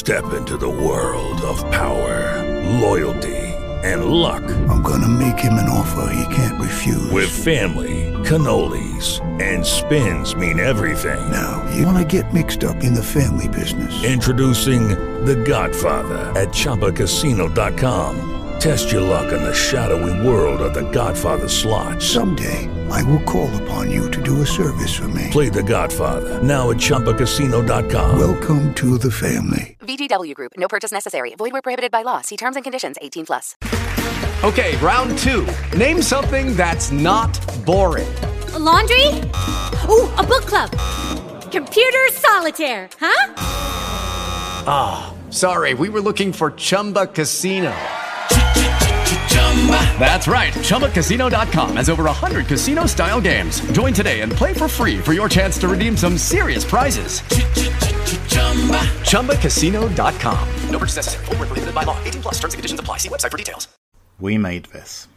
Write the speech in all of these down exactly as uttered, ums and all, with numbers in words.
Step into the world of power, loyalty, and luck. I'm gonna make him an offer he can't refuse. With family, cannolis, and spins mean everything. Now, you wanna get mixed up in the family business. Introducing The Godfather at Chumba Casino dot com. Test your luck in the shadowy world of The Godfather slot. Someday, I will call upon you to do a service for me. Play The Godfather, now at Chumba Casino dot com. Welcome to the family. V G W Group. No purchase necessary. Void where prohibited by law. See terms and conditions. eighteen plus. Okay, round two. Name something that's not boring. A laundry? Ooh, a book club. Computer solitaire, huh? Ah, oh, sorry. We were looking for Chumba Casino. That's right. Chumba Casino dot com has over one hundred casino-style games. Join today and play for free for your chance to redeem some serious prizes. Chumba Casino dot com. No purchase necessary. Void where prohibited by law. eighteen plus. Terms and conditions apply. See website for details. We made this.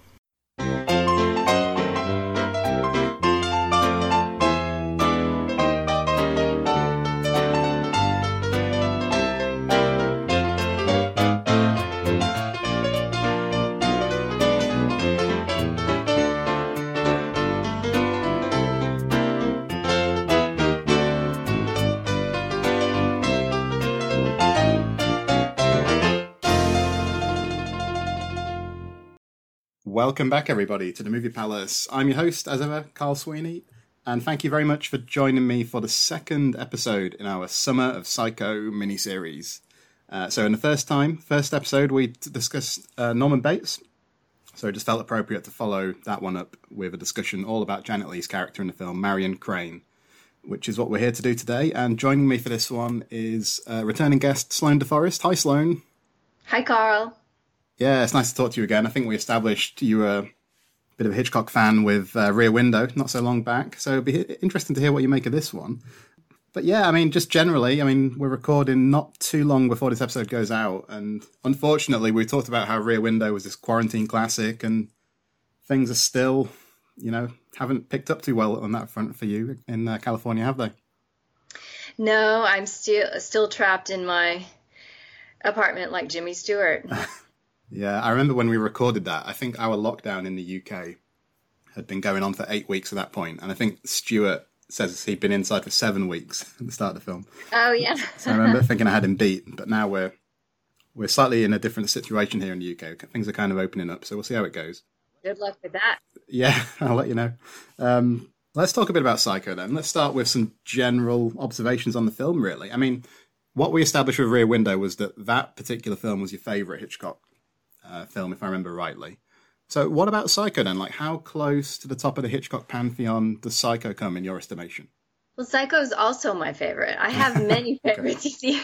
Welcome back, everybody, to the Movie Palace. I'm your host, as ever, Carl Sweeney, and thank you very much for joining me for the second episode in our Summer of Psycho miniseries. Uh, so in the first time, first episode, we discussed uh, Norman Bates, so it just felt appropriate to follow that one up with a discussion all about Janet Leigh's character in the film, Marion Crane, which is what we're here to do today. And joining me for this one is uh, returning guest Sloane DeForest. Hi, Sloane. Hi, Carl. Yeah, it's nice to talk to you again. I think we established you were a bit of a Hitchcock fan with uh, Rear Window not so long back, so it'd be interesting to hear what you make of this one. But yeah, I mean, just generally, I mean, we're recording not too long before this episode goes out, and unfortunately, we talked about how Rear Window was this quarantine classic, and things are still, you know, haven't picked up too well on that front for you in uh, California, have they? No, I'm still still trapped in my apartment like Jimmy Stewart. Yeah, I remember when we recorded that, I think our lockdown in the U K had been going on for eight weeks at that point, and I think Stuart says he'd been inside for seven weeks at the start of the film. Oh, yeah. So I remember thinking I had him beat, but now we're we're slightly in a different situation here in the U K. Things are kind of opening up, so we'll see how it goes. Good luck with that. Yeah, I'll let you know. Um, let's talk a bit about Psycho then. Let's start with some general observations on the film, really. I mean, what we established with Rear Window was that that particular film was your favourite Hitchcock Uh, film, if I remember rightly. So what about Psycho then? Like, how close to the top of the Hitchcock pantheon does Psycho come in your estimation? Well, Psycho is also my favorite. I have many favorites, you see.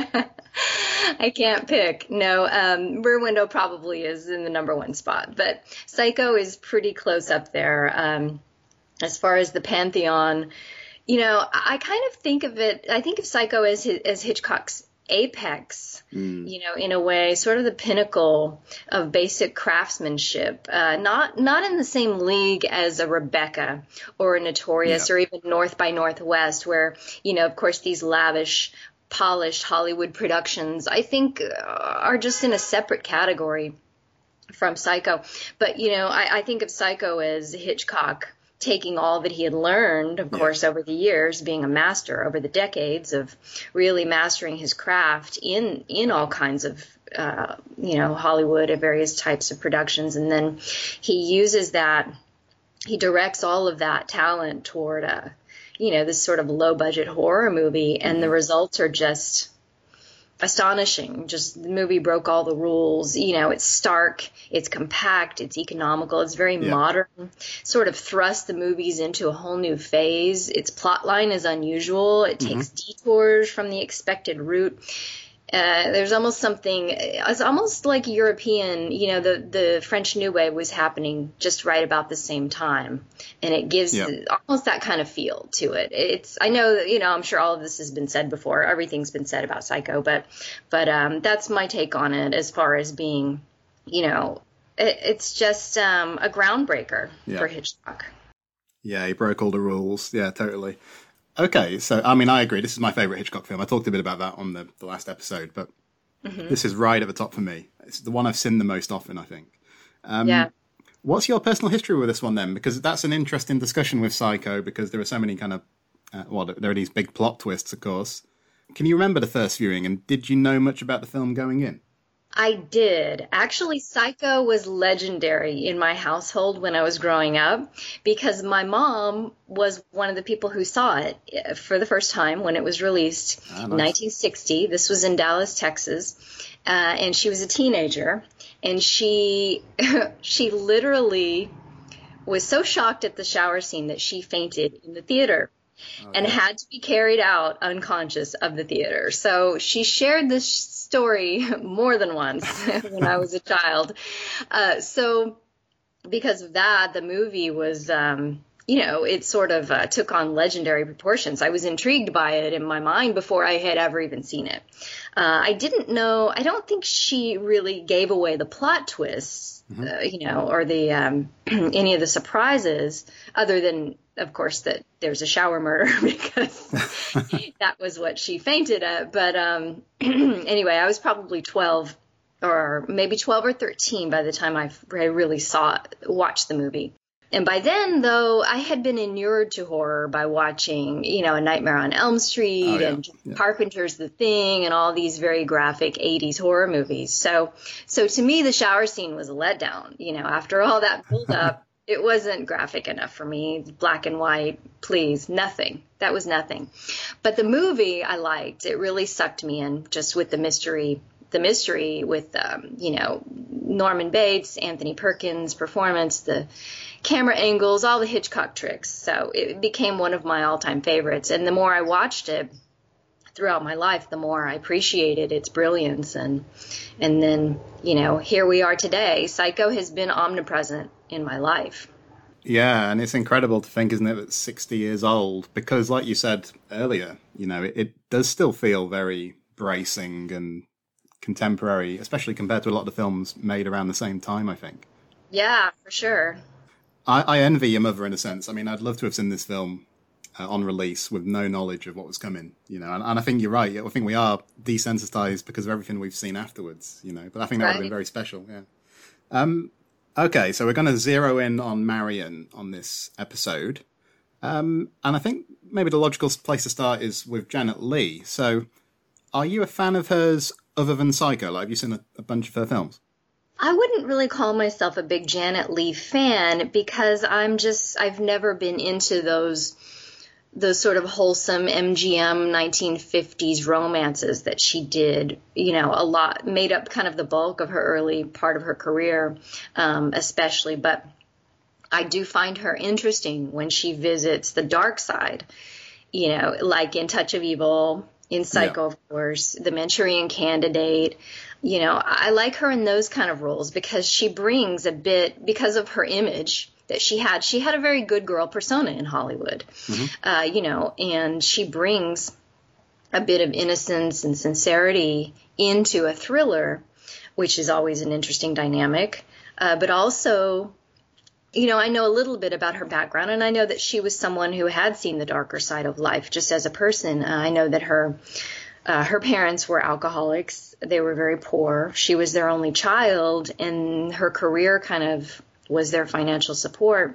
I can't pick. No, um, Rear Window probably is in the number one spot, but Psycho is pretty close up there. Um, as far as the pantheon, you know, I kind of think of it, I think of Psycho as, as Hitchcock's apex, mm. you know, in a way, sort of the pinnacle of basic craftsmanship, uh, not not in the same league as a Rebecca or a Notorious yeah. or even North by Northwest, where, you know, of course, these lavish, polished Hollywood productions, I think, uh, are just in a separate category from Psycho. But, you know, I, I think of Psycho as Hitchcock taking all that he had learned, of yeah. course, over the years, being a master over the decades of really mastering his craft in in all kinds of, uh, you know, Hollywood and various types of productions. And then he uses that, he directs all of that talent toward, a, you know, this sort of low-budget horror movie. And mm-hmm. the results are just astonishing. Just the movie broke all the rules. You know, it's stark, it's compact, it's economical, it's very yeah. modern, sort of thrust the movies into a whole new phase. Its plot line is unusual. It takes mm-hmm. detours from the expected route. Uh, there's almost something, it's almost like European, you know, the, the French New Wave was happening just right about the same time. And it gives yeah. almost that kind of feel to it. It's, I know, you know, I'm sure all of this has been said before. Everything's been said about Psycho, but, but, um, that's my take on it as far as being, you know, it, it's just, um, a groundbreaker yeah. for Hitchcock. Yeah, he broke all the rules. Yeah, totally. Okay, so, I mean, I agree. This is my favourite Hitchcock film. I talked a bit about that on the, the last episode, but mm-hmm. this is right at the top for me. It's the one I've seen the most often, I think. Um, yeah. What's your personal history with this one, then? Because that's an interesting discussion with Psycho, because there are so many kind of, uh, well, there are these big plot twists, of course. Can you remember the first viewing, and did you know much about the film going in? I did. Actually, Psycho was legendary in my household when I was growing up because my mom was one of the people who saw it for the first time when it was released ah, nice. in nineteen sixty. This was in Dallas, Texas, uh, and she was a teenager, and she she literally was so shocked at the shower scene that she fainted in the theater. Okay. And had to be carried out unconscious of the theater. So she shared this story more than once when I was a child. Uh, so because of that, the movie was, um, you know, it sort of uh, took on legendary proportions. I was intrigued by it in my mind before I had ever even seen it. Uh, I didn't know, I don't think she really gave away the plot twists, mm-hmm. uh, you know, or the um, any of the surprises other than, of course, that there's a shower murder because that was what she fainted at. But um, anyway, I was probably twelve or maybe twelve or thirteen by the time I really saw watched the movie. And by then, though, I had been inured to horror by watching, you know, A Nightmare on Elm Street oh, yeah. and yeah. Carpenter's The Thing and all these very graphic eighties horror movies. So, so to me, the shower scene was a letdown. You know, after all that build-up, it wasn't graphic enough for me. Black and white, please, nothing. That was nothing. But the movie I liked. It really sucked me in just with the mystery. The mystery with, um, you know, Norman Bates, Anthony Perkins' performance, the camera angles, all the Hitchcock tricks. So it became one of my all-time favorites. And the more I watched it throughout my life, the more I appreciated its brilliance. And and then, you know, here we are today. Psycho has been omnipresent in my life. Yeah, and it's incredible to think, isn't it, that it's sixty years old? Because like you said earlier, you know, it, it does still feel very bracing and contemporary, especially compared to a lot of the films made around the same time, I think. Yeah, for sure. I, I envy your mother in a sense. I mean, I'd love to have seen this film uh, on release with no knowledge of what was coming, you know, and, and I think you're right. I think we are desensitized because of everything we've seen afterwards, you know, but I think that right. would have been very special, yeah. Um, okay, so we're going to zero in on Marion on this episode. Um, and I think maybe the logical place to start is with Janet Leigh. So are you a fan of hers other than Psycho? Like, have you seen a, a bunch of her films? I wouldn't really call myself a big Janet Leigh fan because I'm just, I've never been into those, those sort of wholesome M G M nineteen fifties romances that she did, you know, a lot, made up kind of the bulk of her early part of her career, um, especially. But I do find her interesting when she visits the dark side, you know, like in Touch of Evil, in Psycho, yeah. of course, The Manchurian Candidate. You know, I like her in those kind of roles because she brings a bit, because of her image that she had, she had a very good girl persona in Hollywood, mm-hmm. uh, you know, and she brings a bit of innocence and sincerity into a thriller, which is always an interesting dynamic, uh, but also, you know, I know a little bit about her background, and I know that she was someone who had seen the darker side of life just as a person. Uh, I know that her uh, her parents were alcoholics. They were very poor. She was their only child, and her career kind of was their financial support.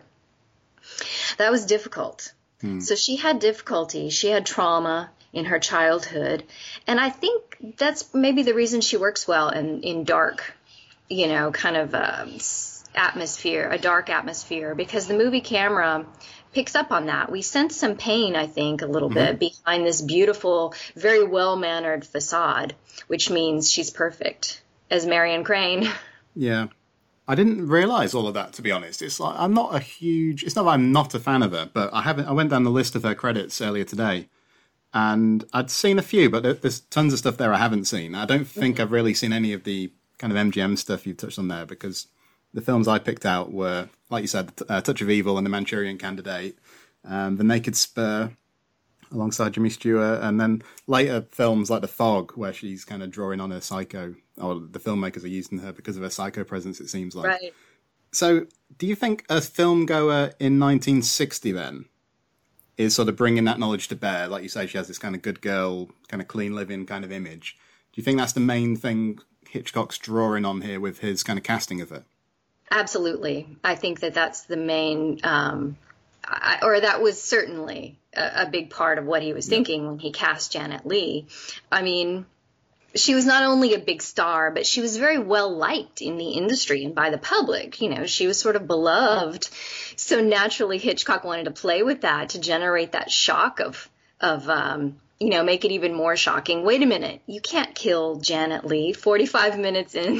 That was difficult. Hmm. So she had difficulty. She had trauma in her childhood, and I think that's maybe the reason she works well in, in dark, you know, kind of uh, atmosphere, a dark atmosphere, because the movie camera picks up on that. We sense some pain, I think, a little mm-hmm. bit behind this beautiful, very well-mannered facade, which means she's perfect, as Marion Crane. Yeah. I didn't realise all of that, to be honest. It's like, I'm not a huge, it's not that I'm not a fan of her, but I haven't, I went down the list of her credits earlier today, and I'd seen a few, but there's tons of stuff there I haven't seen. I don't think mm-hmm. I've really seen any of the kind of M G M stuff you've touched on there, because the films I picked out were, like you said, uh, Touch of Evil and The Manchurian Candidate, um, The Naked Spur, alongside Jimmy Stewart, and then later films like The Fog, where she's kind of drawing on her Psycho, or the filmmakers are using her because of her Psycho presence, it seems like. Right. So, do you think a film goer in nineteen sixty then is sort of bringing that knowledge to bear. Like you say, she has this kind of good girl, kind of clean living kind of image. Do you think that's the main thing Hitchcock's drawing on here with his kind of casting of her? Absolutely. I think that that's the main, um, I, or that was certainly a, a big part of what he was thinking yeah. when he cast Janet Leigh. I mean, she was not only a big star, but she was very well liked in the industry and by the public. You know, she was sort of beloved. So naturally, Hitchcock wanted to play with that to generate that shock of, of, um, you know, make it even more shocking. Wait a minute, you can't kill Janet Leigh forty-five minutes in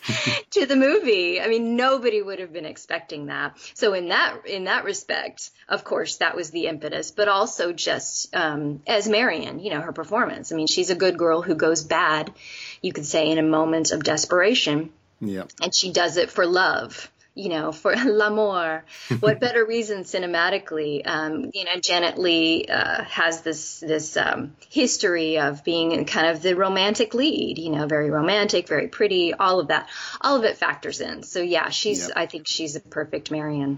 to the movie. I mean, nobody would have been expecting that. So in that in that respect, of course, that was the impetus, but also just um, as Marion, you know, her performance. I mean, she's a good girl who goes bad, you could say, in a moment of desperation. Yeah. And she does it for love. You know, for l'amour. What better reason cinematically? Um, you know, Janet Leigh uh, has this this um, history of being kind of the romantic lead. You know, very romantic, very pretty. All of that, all of it factors in. So yeah, she's. Yep. I think she's a perfect Marion.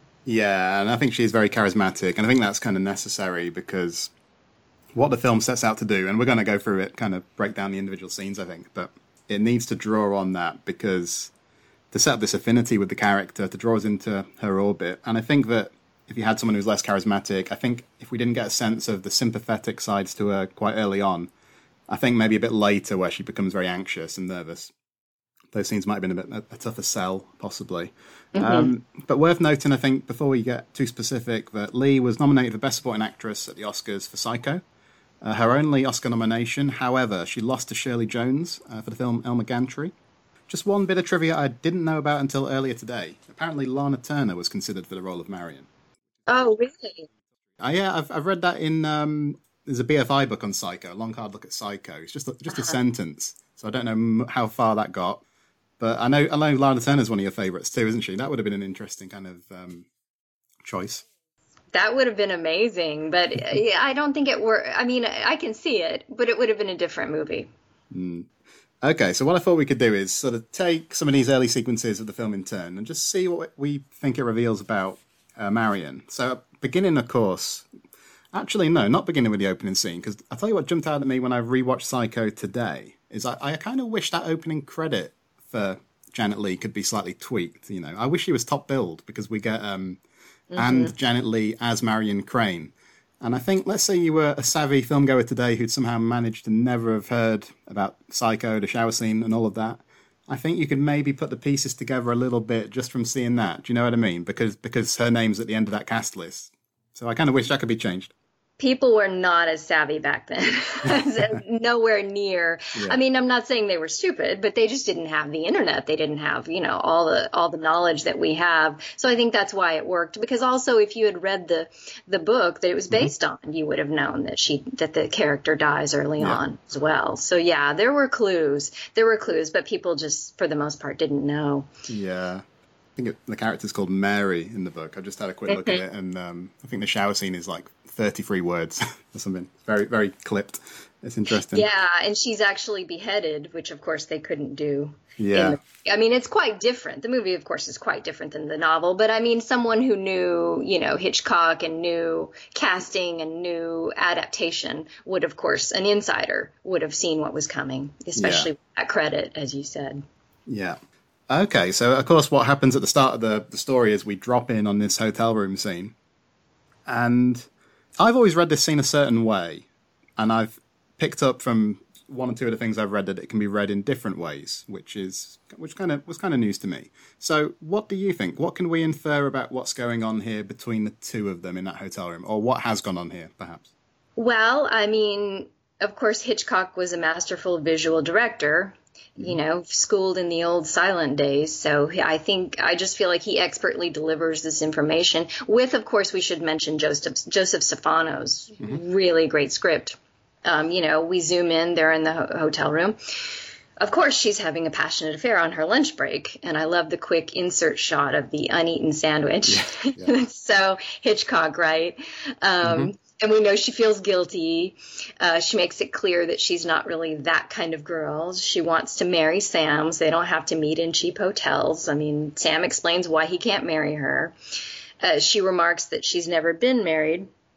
Yeah, and I think she's very charismatic, and I think that's kind of necessary because what the film sets out to do, and we're going to go through it, kind of break down the individual scenes, I think, but it needs to draw on that because. To set up this affinity with the character, to draw us into her orbit. And I think that if you had someone who's less charismatic, I think if we didn't get a sense of the sympathetic sides to her quite early on, I think maybe a bit later where she becomes very anxious and nervous, those scenes might have been a bit a, a tougher sell, possibly. Mm-hmm. Um, but worth noting, I think, before we get too specific, that Leigh was nominated for Best Supporting Actress at the Oscars for Psycho. Uh, her only Oscar nomination, however, she lost to Shirley Jones uh, for the film Elmer Gantry. Just one bit of trivia I didn't know about until earlier today. Apparently, Lana Turner was considered for the role of Marion. Oh, really? Uh, yeah, I've I've read that in um, there's a B F I book on Psycho, a long hard look at Psycho. It's just a, just a uh-huh. sentence, so I don't know m- how far that got. But I know I know Lana Turner's one of your favourites too, isn't she? That would have been an interesting kind of um, choice. That would have been amazing, but I don't think it were. I mean, I can see it, but it would have been a different movie. Mm. Okay, so what I thought we could do is sort of take some of these early sequences of the film in turn and just see what we think it reveals about uh, Marion. So beginning, of course, actually, no, not beginning with the opening scene, because I'll tell you what jumped out at me when I rewatched Psycho today, is I, I kind of wish that opening credit for Janet Leigh could be slightly tweaked, you know. I wish she was top billed, because we get um, mm-hmm. and Janet Leigh as Marion Crane. And I think, let's say you were a savvy filmgoer today who'd somehow managed to never have heard about Psycho, the shower scene, and all of that. I think you could maybe put the pieces together a little bit just from seeing that. Do you know what I mean? Because because her name's at the end of that cast list. So I kind of wish that could be changed. People were not as savvy back then. Nowhere near. Yeah. I mean, I'm not saying they were stupid, but they just didn't have the internet. They didn't have, you know, all the all the knowledge that we have. So I think that's why it worked. Because also, if you had read the the book that it was based mm-hmm. on, you would have known that she that the character dies early yeah. on as well. So yeah, there were clues. There were clues, but people just, for the most part, didn't know. Yeah. I think it, the character's called Mary in the book. I just had a quick look mm-hmm. at it, and um, I think the shower scene is like thirty-three words or something. Very, very clipped. It's interesting. Yeah, and she's actually beheaded, which of course they couldn't do. Yeah. The, I mean, it's quite different. The movie, of course, is quite different than the novel. But I mean, someone who knew, you know, Hitchcock and knew casting and knew adaptation would, of course, an insider would have seen what was coming, especially yeah. with that credit, as you said. Yeah. Okay, so of course what happens at the start of the, the story is we drop in on this hotel room scene. And I've always read this scene a certain way. And I've picked up from one or two of the things I've read that it can be read in different ways, which is which kind of was kind of news to me. So what do you think? What can we infer about what's going on here between the two of them in that hotel room? Or what has gone on here, perhaps? Well, I mean, of course, Hitchcock was a masterful visual director, you know, schooled in the old silent days. So I think, I just feel like he expertly delivers this information with, of course, we should mention Joseph, Joseph Stefano's mm-hmm. really great script. Um, you know, we zoom in, they're in the ho- hotel room. Of course, she's having a passionate affair on her lunch break. And I love the quick insert shot of the uneaten sandwich. Yeah, yeah. So Hitchcock, right? Um, mm-hmm. And we know she feels guilty. Uh, she makes it clear that she's not really that kind of girl. She wants to marry Sam, so they don't have to meet in cheap hotels. I mean, Sam explains why he can't marry her. Uh, she remarks that she's never been married.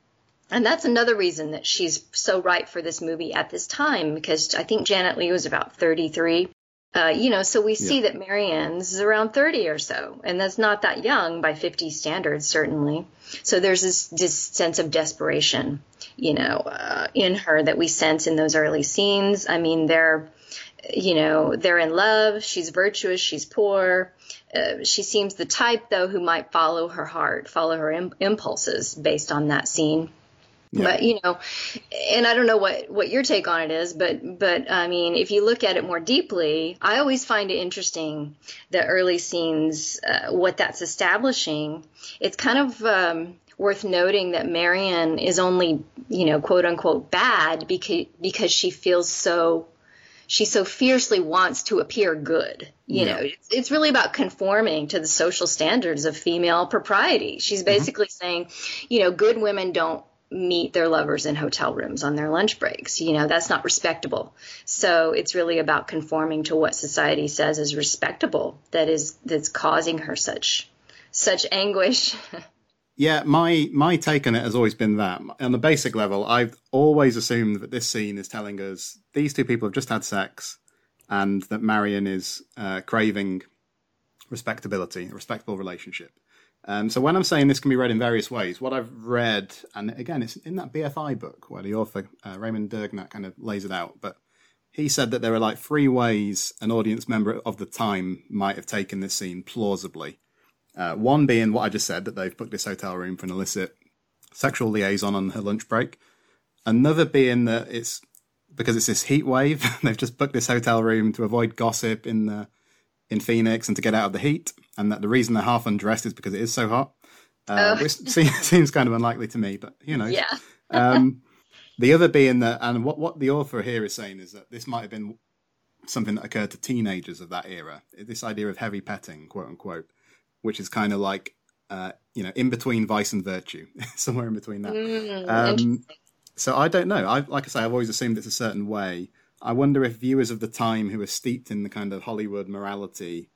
And that's another reason that she's so right for this movie at this time, because I think Janet Leigh was about thirty-three. Uh, you know, so we see yeah. that Marianne's is around thirty or so, and that's not that young by fifty standards, certainly. So there's this, this sense of desperation, you know, uh, in her that we sense in those early scenes. I mean, they're, you know, they're in love. She's virtuous. She's poor. Uh, she seems the type, though, who might follow her heart, follow her im- impulses based on that scene. Yeah. But, you know, and I don't know what, what your take on it is, but, but I mean, if you look at it more deeply, I always find it interesting, the early scenes, uh, what that's establishing. It's kind of um, worth noting that Marianne is only, you know, quote unquote bad because, because she feels so, she so fiercely wants to appear good. You yeah. know, it's, it's really about conforming to the social standards of female propriety. She's basically mm-hmm. saying, you know, good women don't meet their lovers in hotel rooms on their lunch breaks. You know, that's not respectable. So it's really about conforming to what society says is respectable that is that's causing her such such anguish. Yeah, my my take on it has always been that. On the basic level, I've always assumed that this scene is telling us these two people have just had sex and that Marion is uh, craving respectability, a respectable relationship. Um, so when I'm saying this can be read in various ways, what I've read, and again, it's in that B F I book where the author, uh, Raymond Dergnat, kind of lays it out, but he said that there are like three ways an audience member of the time might have taken this scene plausibly. Uh, one being what I just said, that they've booked this hotel room for an illicit sexual liaison on her lunch break. Another being that it's because it's this heat wave, they've just booked this hotel room to avoid gossip in the in Phoenix and to get out of the heat, and that the reason they're half undressed is because it is so hot, uh, oh. which seems kind of unlikely to me, but you know. Yeah. um, the other being that, and what, what the author here is saying is that this might have been something that occurred to teenagers of that era, this idea of heavy petting, quote unquote, which is kind of like, uh, you know, in between vice and virtue, somewhere in between that. Mm, um, so I don't know. I, like I say, I've always assumed it's a certain way. I wonder if viewers of the time who are steeped in the kind of Hollywood morality,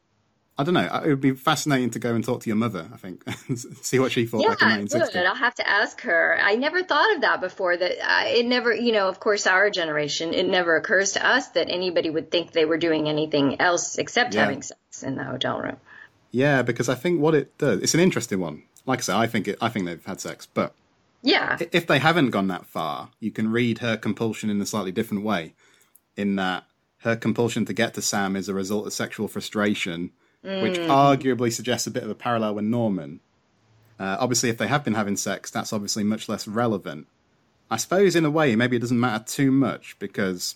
I don't know, it would be fascinating to go and talk to your mother, I think, see what she thought yeah, back in nineteen sixty. Good. I'll have to ask her. I never thought of that before, that uh, it never, you know, of course, our generation, it never occurs to us that anybody would think they were doing anything else except yeah. having sex in the hotel room. Yeah, because I think what it does, it's an interesting one. Like I say, I think it, I think they've had sex, but yeah, if they haven't gone that far, you can read her compulsion in a slightly different way, in that her compulsion to get to Sam is a result of sexual frustration, mm. which arguably suggests a bit of a parallel with Norman. Uh, obviously, if they have been having sex, that's obviously much less relevant. I suppose, in a way, maybe it doesn't matter too much, because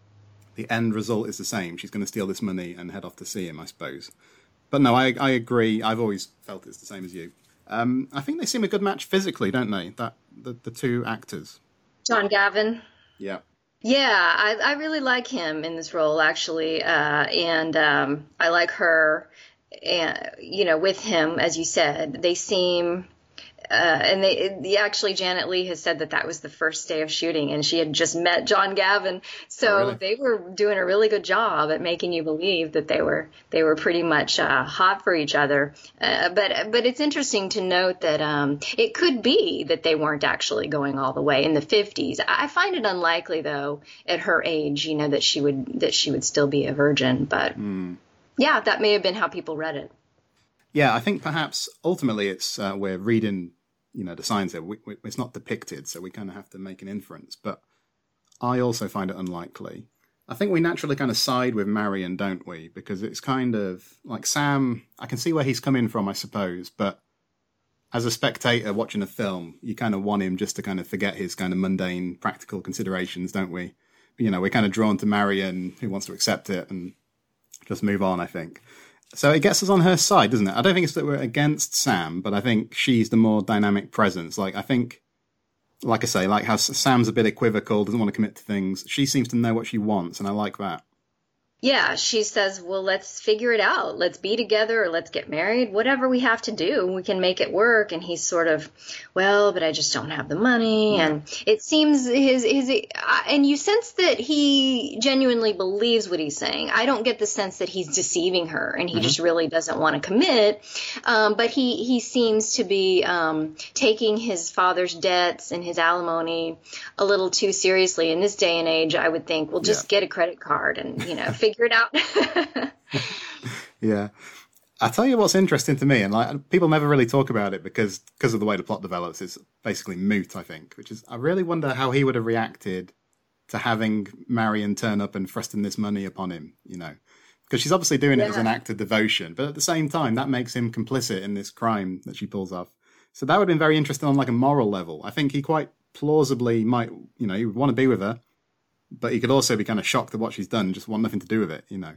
the end result is the same. She's going to steal this money and head off to see him, I suppose. But no, I, I agree. I've always felt it's the same as you. Um, I think they seem a good match physically, don't they? That the, the two actors. John Gavin. Yeah. Yeah, I, I really like him in this role, actually. Uh, and um, I like her, and, you know, with him, as you said. They seem... Uh, and they, they actually, Janet Leigh has said that that was the first day of shooting, and she had just met John Gavin. So oh, really? They were doing a really good job at making you believe that they were they were pretty much uh, hot for each other. Uh, but but it's interesting to note that um, it could be that they weren't actually going all the way in the fifties. I find it unlikely, though, at her age, you know, that she would that she would still be a virgin. But mm. yeah, that may have been how people read it. Yeah, I think perhaps ultimately it's uh, we're reading, you know, the signs there. We, we, it's not depicted, so we kind of have to make an inference. But I also find it unlikely. I think we naturally kind of side with Marion, don't we? Because it's kind of like Sam. I can see where he's coming from, I suppose. But as a spectator watching a film, you kind of want him just to kind of forget his kind of mundane, practical considerations, don't we? You know, we're kind of drawn to Marion, who wants to accept it and just move on, I think. So it gets us on her side, doesn't it? I don't think it's that we're against Sam, but I think she's the more dynamic presence. Like, I think, like I say, like how Sam's a bit equivocal, doesn't want to commit to things. She seems to know what she wants, and I like that. Yeah, she says, well, let's figure it out. Let's be together or let's get married. Whatever we have to do, we can make it work. And he's sort of, well, but I just don't have the money. Yeah. And it seems his, his, and you sense that he genuinely believes what he's saying. I don't get the sense that he's deceiving her and he mm-hmm. just really doesn't want to commit. Um, but he, he seems to be um, taking his father's debts and his alimony a little too seriously. In this day and age, I would think, well, just yeah. get a credit card and, you know, figure it out. Yeah. I tell you what's interesting to me, and like people never really talk about it because because of the way the plot develops, it's basically moot, I think, which is I really wonder how he would have reacted to having Marion turn up and thrusting this money upon him, you know. Because she's obviously doing yeah. it as an act of devotion, but at the same time, that makes him complicit in this crime that she pulls off. So that would have been very interesting on like a moral level. I think he quite plausibly might, you know, he would want to be with her, but he could also be kind of shocked at what she's done and just want nothing to do with it, you know.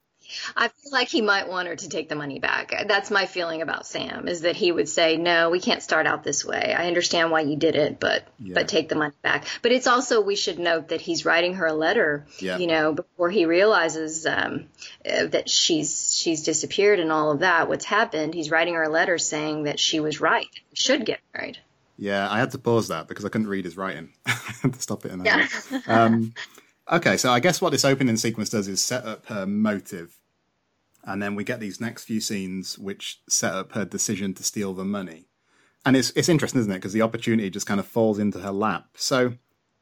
I feel like he might want her to take the money back. That's my feeling about Sam, is that he would say, no, we can't start out this way. I understand why you did it, but yeah. but take the money back. But it's also, we should note that he's writing her a letter, yeah. you know, before he realizes um, uh, that she's she's disappeared and all of that, what's happened. He's writing her a letter saying that she was right, should get married. Yeah, I had to pause that because I couldn't read his writing. I had to stop it. In yeah. um, okay, so I guess what this opening sequence does is set up her motive. And then we get these next few scenes which set up her decision to steal the money. And it's it's interesting, isn't it? Because the opportunity just kind of falls into her lap. So,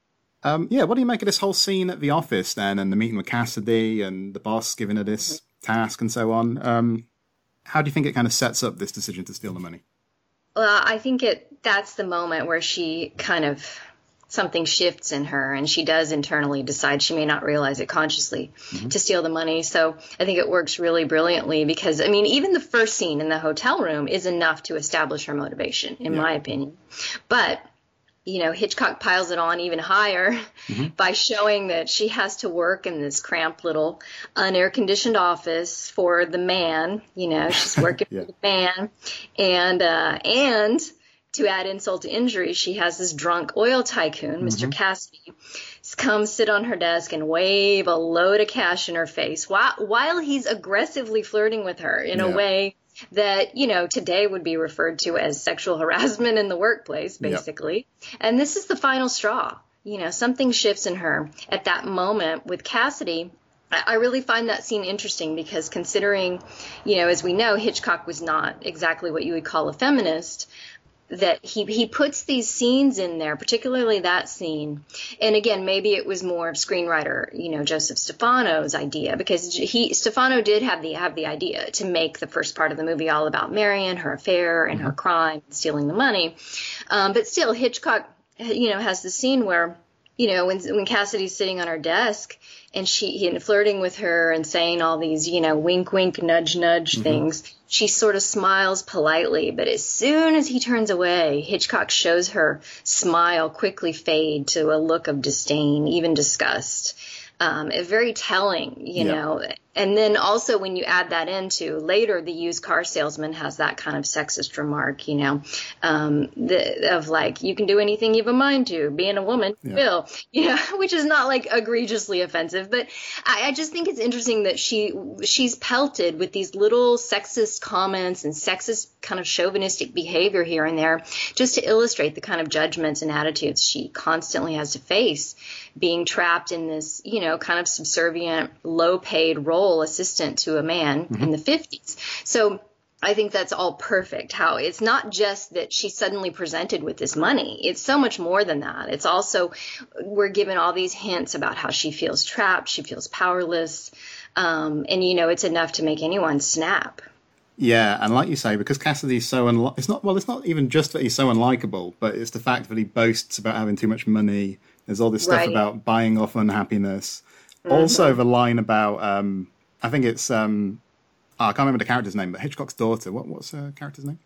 um, yeah, what do you make of this whole scene at the office then and the meeting with Cassidy and the boss giving her this task and so on? Um, how do you think it kind of sets up this decision to steal the money? Well, I think it that's the moment where she kind of, something shifts in her and she does internally decide, she may not realize it consciously, mm-hmm. to steal the money. So I think it works really brilliantly because, I mean, even the first scene in the hotel room is enough to establish her motivation, in yeah. my opinion. But, you know, Hitchcock piles it on even higher mm-hmm. by showing that she has to work in this cramped little unair-conditioned office for the man. You know, she's working yeah. for the man. And, uh, and... to add insult to injury, she has this drunk oil tycoon, mm-hmm. Mister Cassidy, come sit on her desk and wave a load of cash in her face while, while he's aggressively flirting with her in yeah. a way that, you know, today would be referred to as sexual harassment in the workplace, basically. Yep. And this is the final straw. You know, something shifts in her at that moment with Cassidy. I really find that scene interesting because considering, you know, as we know, Hitchcock was not exactly what you would call a feminist, that he he puts these scenes in there, particularly that scene. And again, maybe it was more screenwriter, you know, Joseph Stefano's idea, because he Stefano did have the have the idea to make the first part of the movie all about Marion, her affair, and mm-hmm. her crime, stealing the money. Um, but still, Hitchcock, you know, has the scene where, you know, when when Cassidy's sitting on her desk and she he, flirting with her and saying all these, you know, wink, wink, nudge, nudge mm-hmm. things, she sort of smiles politely. But as soon as he turns away, Hitchcock shows her smile quickly fade to a look of disdain, even disgust. Um, very telling, you yeah. know. And then also when you add that into later, the used car salesman has that kind of sexist remark, you know, um, the, of like, you can do anything you have a mind to, being a woman, yeah. will, you know, which is not like egregiously offensive. But I, I just think it's interesting that she she's pelted with these little sexist comments and sexist kind of chauvinistic behavior here and there, just to illustrate the kind of judgments and attitudes she constantly has to face, being trapped in this, you know, kind of subservient, low-paid role assistant to a man mm-hmm. in the fifties. So I think that's all perfect. How it's not just that she's suddenly presented with this money. It's so much more than that. It's also, we're given all these hints about how she feels trapped. She feels powerless. Um, and, you know, it's enough to make anyone snap. Yeah, and like you say, because Cassidy's so unli- it's not well, it's not even just that he's so unlikable, but it's the fact that he boasts about having too much money. There's all this stuff right. about buying off unhappiness. Mm-hmm. Also, the line about um, I think it's um, oh, I can't remember the character's name, but Hitchcock's daughter. What what's her character's name?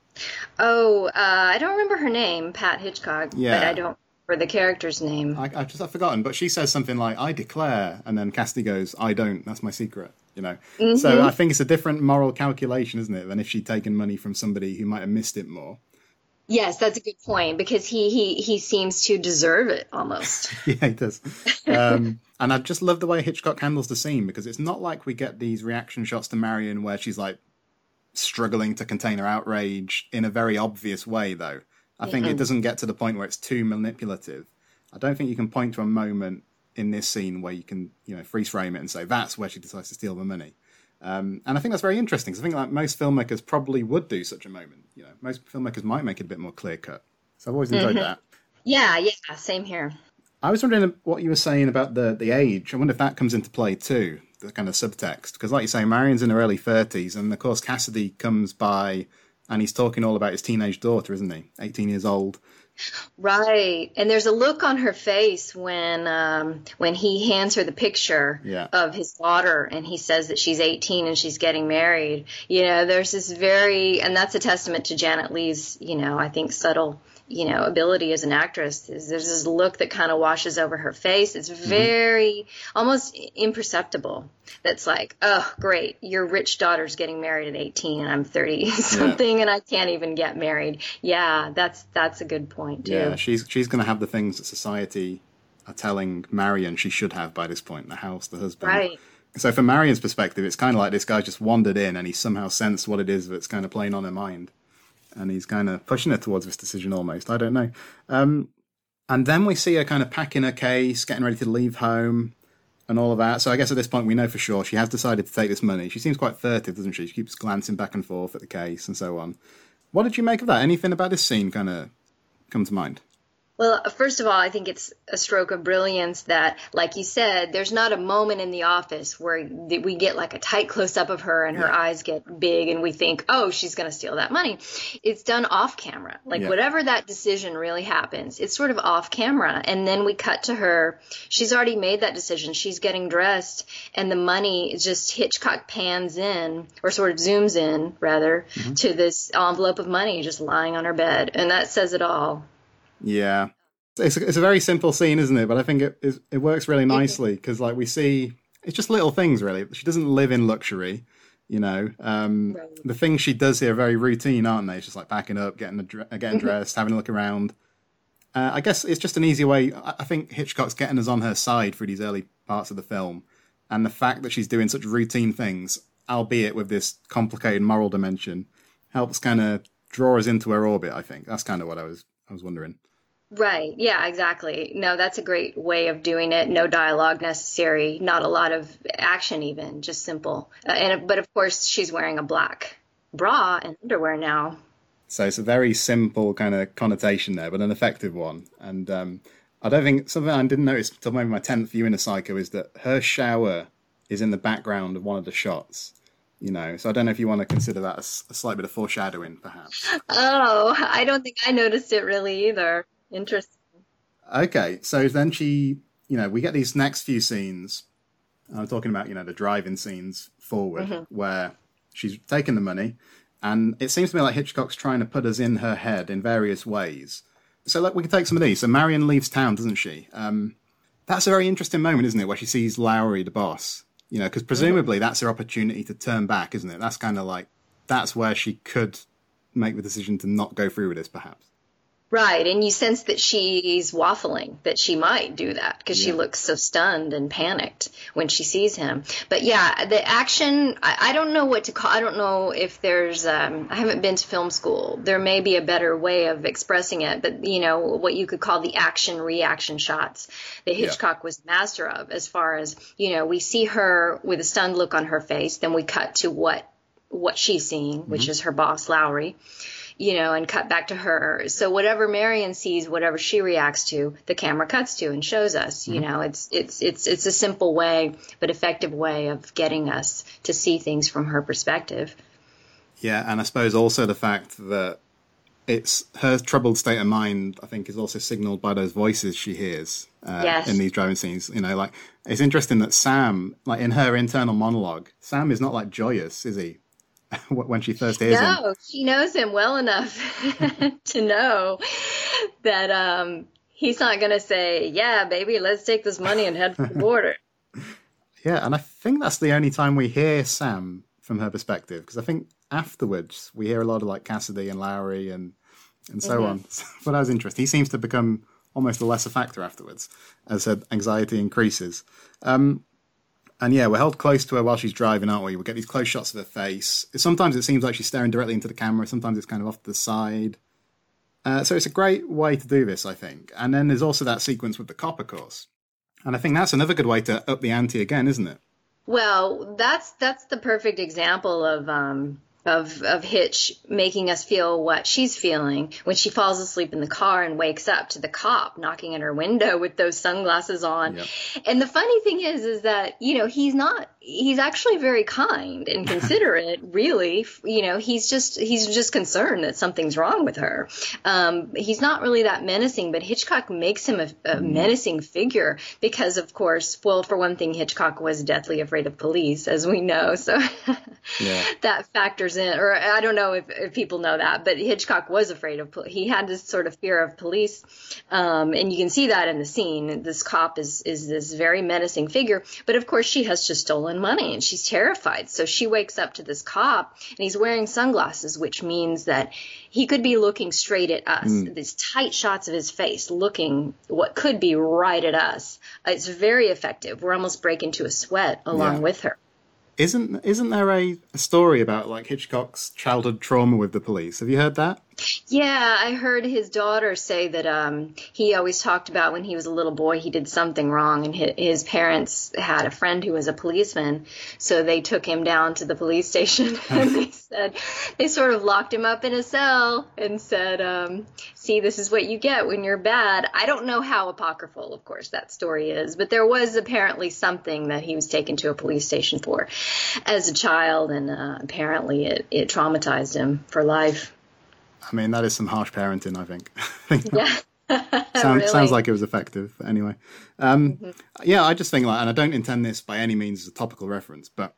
Oh, uh, I don't remember her name, Pat Hitchcock. Yeah. But I don't remember the character's name. I, I just I've forgotten, but she says something like, "I declare," and then Cassidy goes, "I don't. That's my secret." You know, mm-hmm. So I think it's a different moral calculation, isn't it, than if she'd taken money from somebody who might have missed it more. Yes, that's a good point, because he he he seems to deserve it almost. Yeah, he does. Um, and I just love the way Hitchcock handles the scene, because it's not like we get these reaction shots to Marion where she's like struggling to contain her outrage in a very obvious way, though. I think mm-hmm. it doesn't get to the point where it's too manipulative. I don't think you can point to a moment in this scene where you can, you know, freeze frame it and say that's where she decides to steal the money. Um, and I think that's very interesting, because I think like most filmmakers probably would do such a moment. You know, most filmmakers might make it a bit more clear cut. So I've always enjoyed mm-hmm. that. Yeah, yeah, same here. I was wondering what you were saying about the the age. I wonder if that comes into play too, the kind of subtext. Because like you say, Marion's in her early thirties, and of course Cassidy comes by, and he's talking all about his teenage daughter, isn't he? eighteen years old. Right. And there's a look on her face when um, when he hands her the picture yeah. of his daughter, and he says that she's eighteen and she's getting married. You know, there's this very, and that's a testament to Janet Leigh's, you know, I think subtle, you know, ability as an actress. There's this look that kind of washes over her face. It's very, mm-hmm. almost imperceptible. That's like, oh, great, your rich daughter's getting married at eighteen and I'm thirty something yeah. and I can't even get married. Yeah, that's that's a good point too. Yeah, she's she's going to have the things that society are telling Marion she should have by this point: the house, the husband. Right. So from Marion's perspective, it's kind of like this guy just wandered in and he somehow sensed what it is that's kind of playing on her mind. And he's kind of pushing her towards this decision almost. I don't know. Um, and then we see her kind of packing her case, getting ready to leave home and all of that. So I guess at this point we know for sure she has decided to take this money. She seems quite furtive, doesn't she? She keeps glancing back and forth at the case and so on. What did you make of that? Anything about this scene kind of come to mind? Well, first of all, I think it's a stroke of brilliance that, like you said, there's not a moment in The Office where we get like a tight close-up of her and her yeah. eyes get big and we think, oh, she's going to steal that money. It's done off camera. Like yeah. whatever that decision really happens, it's sort of off camera. And then we cut to her. She's already made that decision. She's getting dressed, and the money is just Hitchcock pans in, or sort of zooms in, rather, mm-hmm. to this envelope of money just lying on her bed. And that says it all. Yeah, it's a, it's a very simple scene, isn't it? But I think it it, it works really nicely because, like, we see it's just little things, really. She doesn't live in luxury, you know. Um, right. The things she does here are very routine, aren't they? It's just like packing up, getting a, getting dressed, having a look around. Uh, I guess it's just an easy way. I think Hitchcock's getting us on her side through these early parts of the film, and the fact that she's doing such routine things, albeit with this complicated moral dimension, helps kind of draw us into her orbit. I think that's kind of what I was I was wondering. Right. Yeah, exactly. No, that's a great way of doing it. No dialogue necessary. Not a lot of action even. Just simple. Uh, and But of course, she's wearing a black bra and underwear now. So it's a very simple kind of connotation there, but an effective one. And um, I don't think... Something I didn't notice until maybe my tenth viewing of Psycho is that her shower is in the background of one of the shots. You know, so I don't know if you want to consider that a, a slight bit of foreshadowing, perhaps. Oh, I don't think I noticed it really either. Interesting. Okay, so then she, you know, we get these next few scenes. I'm talking about, you know, the driving scenes forward, mm-hmm. where she's taking the money, and it seems to me like Hitchcock's trying to put us in her head in various ways. So look, we can take some of these. So Marion leaves town, doesn't she? Um, that's a very interesting moment, isn't it, where she sees Lowry, the boss. You know, because presumably mm-hmm. that's her opportunity to turn back, isn't it? That's kind of like, that's where she could make the decision to not go through with this, perhaps. Right, and you sense that she's waffling, that she might do that, because yeah. she looks so stunned and panicked when she sees him. But yeah, the action, I, I don't know what to call, I don't know if there's, um, I haven't been to film school. There may be a better way of expressing it, but, you know, what you could call the action-reaction shots that Hitchcock yeah. was master of, as far as, you know, we see her with a stunned look on her face, then we cut to what, what she's seeing, mm-hmm. which is her boss, Lowry. You know, and cut back to her. So whatever Marion sees, whatever she reacts to, the camera cuts to and shows us. Mm-hmm. You know, it's it's it's it's a simple way, but effective way of getting us to see things from her perspective. Yeah, and I suppose also the fact that it's her troubled state of mind, I think, is also signaled by those voices she hears uh, yes. in these driving scenes. You know, like, it's interesting that Sam, like in her internal monologue, Sam is not like joyous, is he? When she first hears no, him. No, she knows him well enough to know that um, he's not going to say, yeah, baby, let's take this money and head for the border. Yeah, and I think that's the only time we hear Sam from her perspective, because I think afterwards we hear a lot of like Cassidy and Lowry and and so Mm-hmm. on. But that was interesting. He seems to become almost a lesser factor afterwards as her anxiety increases. Um, and yeah, we're held close to her while she's driving, aren't we? We get these close shots of her face. Sometimes it seems like she's staring directly into the camera. Sometimes it's kind of off to the side. Uh, so it's a great way to do this, I think. And then there's also that sequence with the cop, of course. And I think that's another good way to up the ante again, isn't it? Well, that's that's the perfect example of um, of of Hitch making us feel what she's feeling when she falls asleep in the car and wakes up to the cop knocking at her window with those sunglasses on. Yep. And the funny thing is, is that, you know, he's not, he's actually very kind and considerate, really. You know, he's just, he's just concerned that something's wrong with her. Um, he's not really that menacing, but Hitchcock makes him a, a menacing figure because, of course, well, for one thing, Hitchcock was deathly afraid of police, as we know. So Yeah. that factors in, or I don't know if, if people know that, but Hitchcock was afraid of, he had this sort of fear of police. Um, and you can see that in the scene. This cop is, is this very menacing figure, but of course she has just stolen money and she's terrified. So she wakes up to this cop and he's wearing sunglasses, which means that he could be looking straight at us. Mm. These tight shots of his face looking what could be right at us. It's very effective. We're almost breaking into a sweat along Yeah. with her. Isn't isn't there a, a story about like Hitchcock's childhood trauma with the police? Have you heard that? Yeah, I heard his daughter say that um, he always talked about when he was a little boy, he did something wrong, and his, his parents had a friend who was a policeman, so they took him down to the police station, and they said, they sort of locked him up in a cell and said, um, see, this is what you get when you're bad. I don't know how apocryphal, of course, that story is, but there was apparently something that he was taken to a police station for as a child, and uh, apparently it, it traumatized him for life. I mean, that is some harsh parenting, I think. Yeah. Sound, Really? Sounds like it was effective. But anyway, um, Mm-hmm. yeah, I just think like, and I don't intend this by any means as a topical reference, but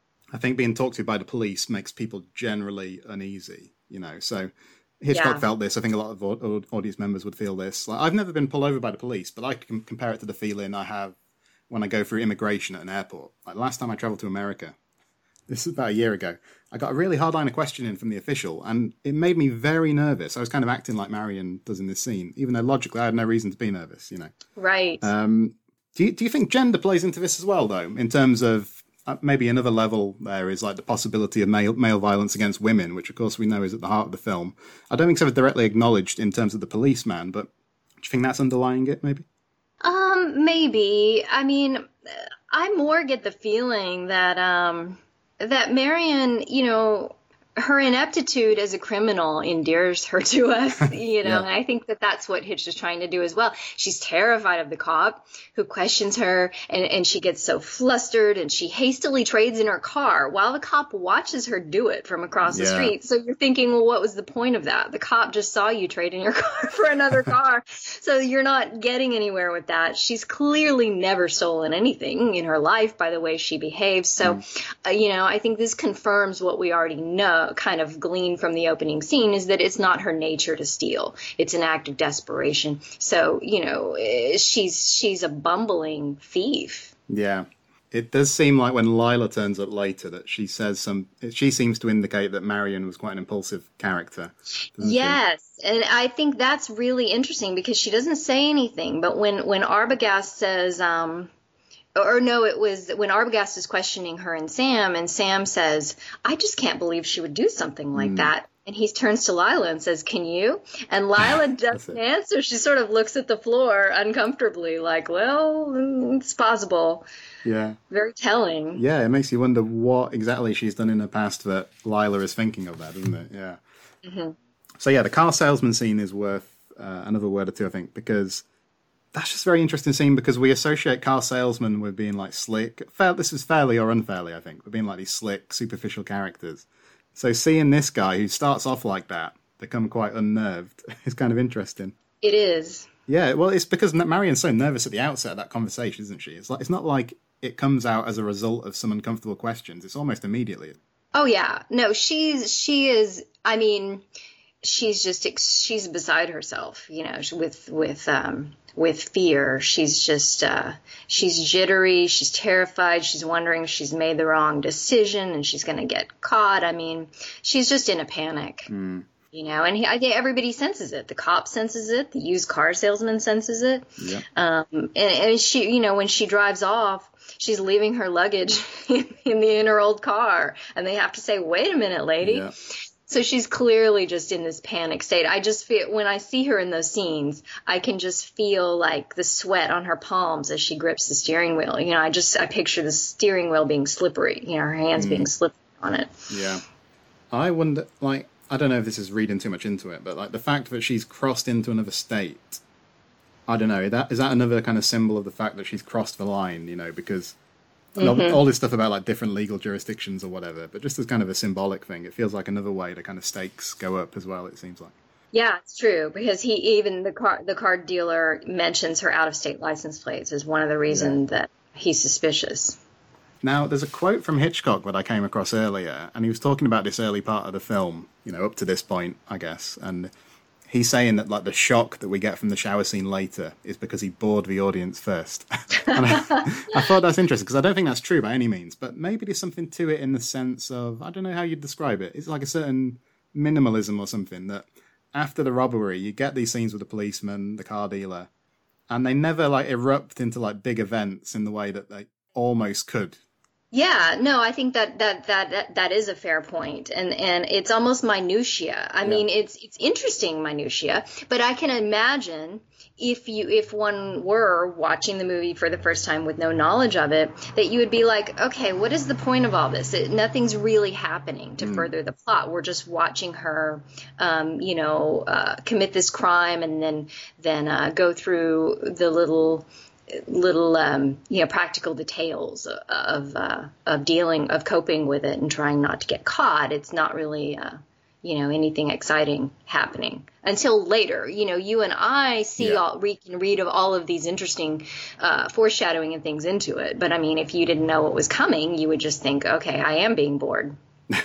I think being talked to by the police makes people generally uneasy, you know. So Hitchcock Yeah. felt this. I think a lot of au- audience members would feel this. Like, I've never been pulled over by the police, but I can compare it to the feeling I have when I go through immigration at an airport. Like last time I traveled to America, this is about a year ago, I got a really hard line of questioning from the official, and it made me very nervous. I was kind of acting like Marion does in this scene, even though logically I had no reason to be nervous, you know. Right. Um, do you, do you think gender plays into this as well, though, in terms of uh, maybe another level there is like the possibility of male, male violence against women, which of course we know is at the heart of the film. I don't think it's ever directly acknowledged in terms of the policeman, but do you think that's underlying it, maybe? Um, maybe. I mean, I more get the feeling that, um, that Marion, you know, her ineptitude as a criminal endears her to us, you know, Yeah. and I think that that's what Hitch is trying to do as well. She's terrified of the cop who questions her, and, and she gets so flustered, and she hastily trades in her car while the cop watches her do it from across the Yeah. street. So you're thinking, well, what was the point of that? The cop just saw you trade in your car for another car. So you're not getting anywhere with that. She's clearly never stolen anything in her life by the way she behaves. So, mm. uh, you know, I think this confirms what we already know, kind of glean from the opening scene, is that it's not her nature to steal. It's an act of desperation. So, you know, she's she's a bumbling thief. Yeah. It does seem like when Lila turns up later that she says some, she seems to indicate that Marion was quite an impulsive character. Yes. She? And I think that's really interesting because she doesn't say anything. But when, when Arbogast says, um, or no, it was when Arbogast is questioning her and Sam, and Sam says, I just can't believe she would do something like mm. that. And he turns to Lila and says, can you? And Lila doesn't answer. She sort of looks at the floor uncomfortably, like, well, it's possible. Yeah. Very telling. Yeah, it makes you wonder what exactly she's done in the past that Lila is thinking of that, doesn't it? Yeah. Mm-hmm. So, yeah, the car salesman scene is worth uh, another word or two, I think, because that's just a very interesting scene because we associate car salesmen with being like slick. Fair, this is fairly or unfairly, I think, with being like these slick, superficial characters. So seeing this guy who starts off like that become quite unnerved is kind of interesting. It is. Yeah, well, it's because Marion's so nervous at the outset of that conversation, isn't she? It's like it's not like it comes out as a result of some uncomfortable questions. It's almost immediately. Oh, yeah. No, she's, she is, I mean, she's just, she's beside herself, you know, with, with, um, with fear. She's just, uh, she's jittery. She's terrified. She's wondering if she's made the wrong decision and she's going to get caught. I mean, she's just in a panic. Mm. You know, and he, I think everybody senses it. The cop senses it. The used car salesman senses it. Yeah. Um, and, and she, you know, when she drives off, she's leaving her luggage in, in the in her old car, and they have to say, "Wait a minute, lady." Yeah. So she's clearly just in this panic state. I just feel when I see her in those scenes, I can just feel like the sweat on her palms as she grips the steering wheel. You know, I just I picture the steering wheel being slippery. You know, her hands mm. being slippery on it. Yeah. I wonder, like. I don't know if this is reading too much into it, but like the fact that she's crossed into another state, I don't know, that is that another kind of symbol of the fact that she's crossed the line, you know, because mm-hmm. all this stuff about like different legal jurisdictions or whatever, but just as kind of a symbolic thing, it feels like another way the kind of stakes go up as well, it seems like. Yeah, it's true, because he even the car the car dealer mentions her out of state license plates as one of the reasons yeah. that he's suspicious. Now, there's a quote from Hitchcock that I came across earlier, and he was talking about this early part of the film, you know, up to this point, I guess. And he's saying that, like, the shock that we get from the shower scene later is because he bored the audience first. And I, I thought that's interesting, because I don't think that's true by any means, but maybe there's something to it in the sense of, I don't know how you'd describe it. It's like a certain minimalism or something, that after the robbery, you get these scenes with the policeman, the car dealer, and they never, like, erupt into, like, big events in the way that they almost could. Yeah, no, I think that that that that, that is a fair point, and and it's almost minutiae. I yeah. mean, it's it's interesting minutiae, but I can imagine if you if one were watching the movie for the first time with no knowledge of it, that you would be like, okay, what is the point of all this? It, nothing's really happening to mm. further the plot. We're just watching her, um, you know, uh, commit this crime and then then uh, go through the little. little um you know practical details of uh of dealing of coping with it and trying not to get caught. It's not really uh you know anything exciting happening until later. You know you and I see yeah. all we can read of all of these interesting uh foreshadowing and things into it, but I mean if you didn't know what was coming, you would just think, okay, I am being bored.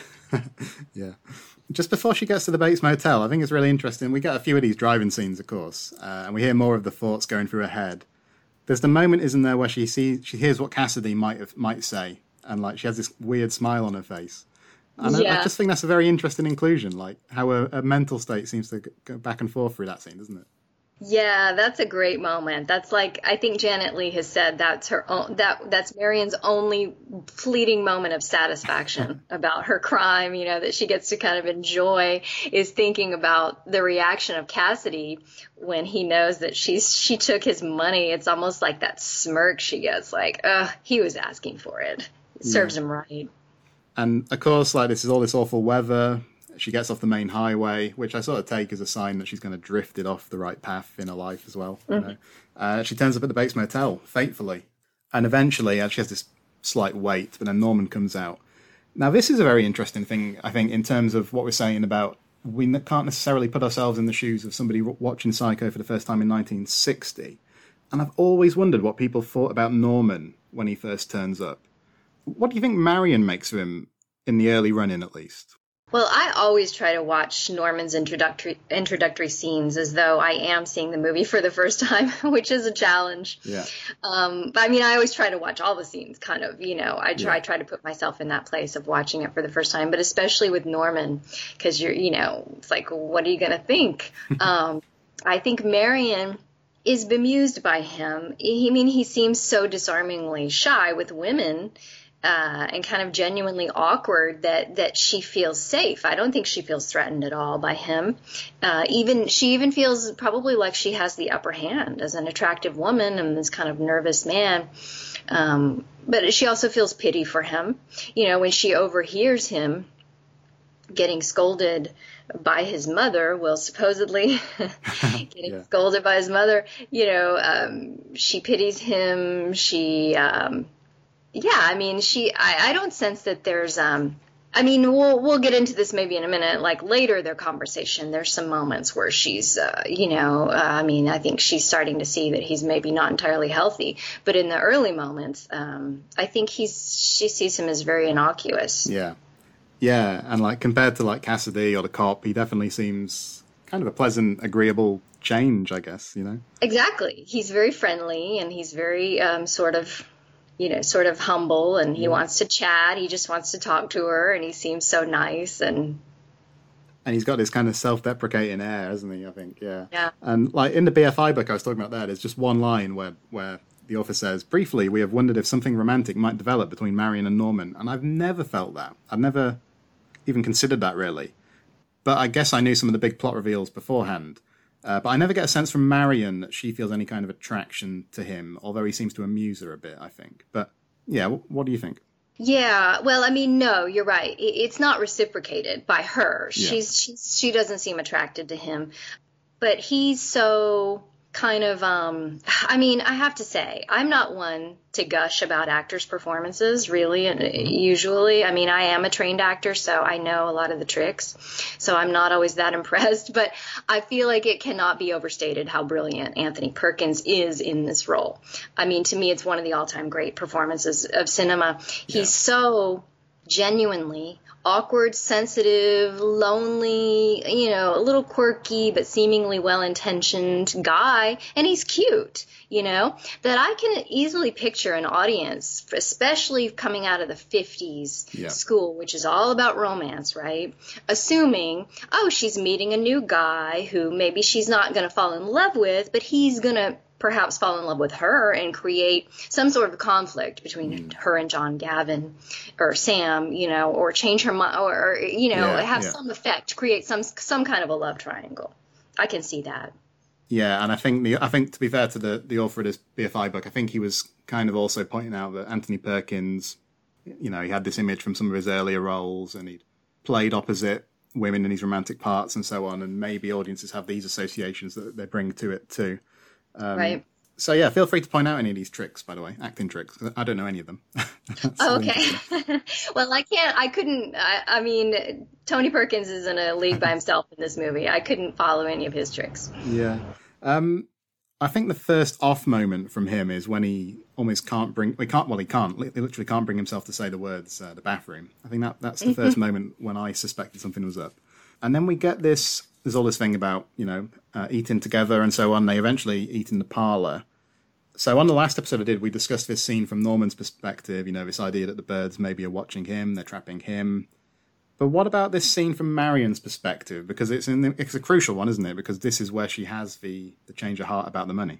Yeah. Just before she gets to the Bates Motel, I think it's really interesting. We get a few of these driving scenes, of course, uh, and we hear more of the thoughts going through her head. There's the moment, isn't there, where she sees, she hears what Cassidy might have, might say, and like she has this weird smile on her face. And yeah. I, I just think that's a very interesting inclusion, like how a, a mental state seems to go back and forth through that scene, doesn't it? Yeah, that's a great moment. That's like, I think Janet Leigh has said that's her own, that that's Marion's only fleeting moment of satisfaction about her crime, you know, that she gets to kind of enjoy, is thinking about the reaction of Cassidy when he knows that she's she took his money. It's almost like that smirk she gets, like, ugh, he was asking for it. It serves yeah. him right. And of course, like, this is all this awful weather. She gets off the main highway, which I sort of take as a sign that she's kind of drifted off the right path in her life as well. Mm-hmm. You know? uh, she turns up at the Bates Motel, fatefully. And eventually, uh, she has this slight wait, but then Norman comes out. Now, this is a very interesting thing, I think, in terms of what we're saying about we can't necessarily put ourselves in the shoes of somebody watching Psycho for the first time in nineteen sixty. And I've always wondered what people thought about Norman when he first turns up. What do you think Marion makes of him in the early run-in, at least? Well, I always try to watch Norman's introductory introductory scenes as though I am seeing the movie for the first time, which is a challenge. Yeah. Um, but I mean, I always try to watch all the scenes, kind of, you know, I try, yeah. try to put myself in that place of watching it for the first time, but especially with Norman, because you're, you know, it's like, what are you going to think? um, I think Marion is bemused by him. I mean, he seems so disarmingly shy with women. Uh, and kind of genuinely awkward that, that she feels safe. I don't think she feels threatened at all by him. Uh, even she even feels probably like she has the upper hand as an attractive woman and this kind of nervous man. Um, but she also feels pity for him. You know, when she overhears him getting scolded by his mother, well, supposedly getting yeah. scolded by his mother, you know, um, she pities him. She... Um, Yeah, I mean, she. I, I don't sense that there's. Um, I mean, we'll we'll get into this maybe in a minute. Like later, their conversation, there's some moments where she's, uh, you know, uh, I mean, I think she's starting to see that he's maybe not entirely healthy. But in the early moments, um, I think he's. She sees him as very innocuous. Yeah, yeah, and like compared to like Cassidy or the cop, he definitely seems kind of a pleasant, agreeable change, I guess. You know. Exactly. He's very friendly, and he's very um, sort of. you know, sort of humble, and he yeah. wants to chat. He just wants to talk to her, and he seems so nice. And And he's got this kind of self-deprecating air, hasn't he, I think, yeah. Yeah. And like in the B F I book I was talking about there, there's just one line where, where the author says, briefly, we have wondered if something romantic might develop between Marion and Norman. And I've never felt that. I've never even considered that, really. But I guess I knew some of the big plot reveals beforehand. Uh, but I never get a sense from Marion that she feels any kind of attraction to him, although he seems to amuse her a bit, I think. But, yeah, what do you think? Yeah, well, I mean, no, you're right. It's not reciprocated by her. Yeah. She's, she's she doesn't seem attracted to him. But he's so kind of, um, I mean, I have to say, I'm not one to gush about actors' performances, really, usually. I mean, I am a trained actor, so I know a lot of the tricks. So I'm not always that impressed. But I feel like it cannot be overstated how brilliant Anthony Perkins is in this role. I mean, to me, it's one of the all-time great performances of cinema. He's Yeah. so genuinely awkward, sensitive, lonely, you know, a little quirky, but seemingly well-intentioned guy. And he's cute, you know, that I can easily picture an audience, especially coming out of the fifties Yeah. school, which is all about romance, right? Assuming, oh, she's meeting a new guy who maybe she's not going to fall in love with, but he's going to perhaps fall in love with her and create some sort of conflict between mm. her and John Gavin or Sam, you know, or change her mind, or, or, you know, Yeah, have yeah. some effect, create some some kind of a love triangle. I can see that. Yeah, and I think the I think to be fair to the, the author of this B F I book, I think he was kind of also pointing out that Anthony Perkins, you know, he had this image from some of his earlier roles, and he'd played opposite women in his romantic parts and so on, and maybe audiences have these associations that they bring to it too. Um, right. So yeah, feel free to point out any of these tricks, by the way, acting tricks. I don't know any of them. Oh, okay. Well, I can't, I couldn't, I, I mean, Tony Perkins is in a league by himself in this movie. I couldn't follow any of his tricks. Yeah. Um, I think the first off moment from him is when he almost can't bring, we can't, well, he can't, he literally can't bring himself to say the words, uh, the bathroom. I think that that's the mm-hmm. first moment when I suspected something was up. And then we get this, there's all this thing about, you know, uh, eating together and so on. They eventually eat in the parlour. So on the last episode I did, we discussed this scene from Norman's perspective, you know, this idea that the birds maybe are watching him, they're trapping him. But what about this scene from Marion's perspective? Because it's in the, it's a crucial one, isn't it? Because this is where she has the, the change of heart about the money.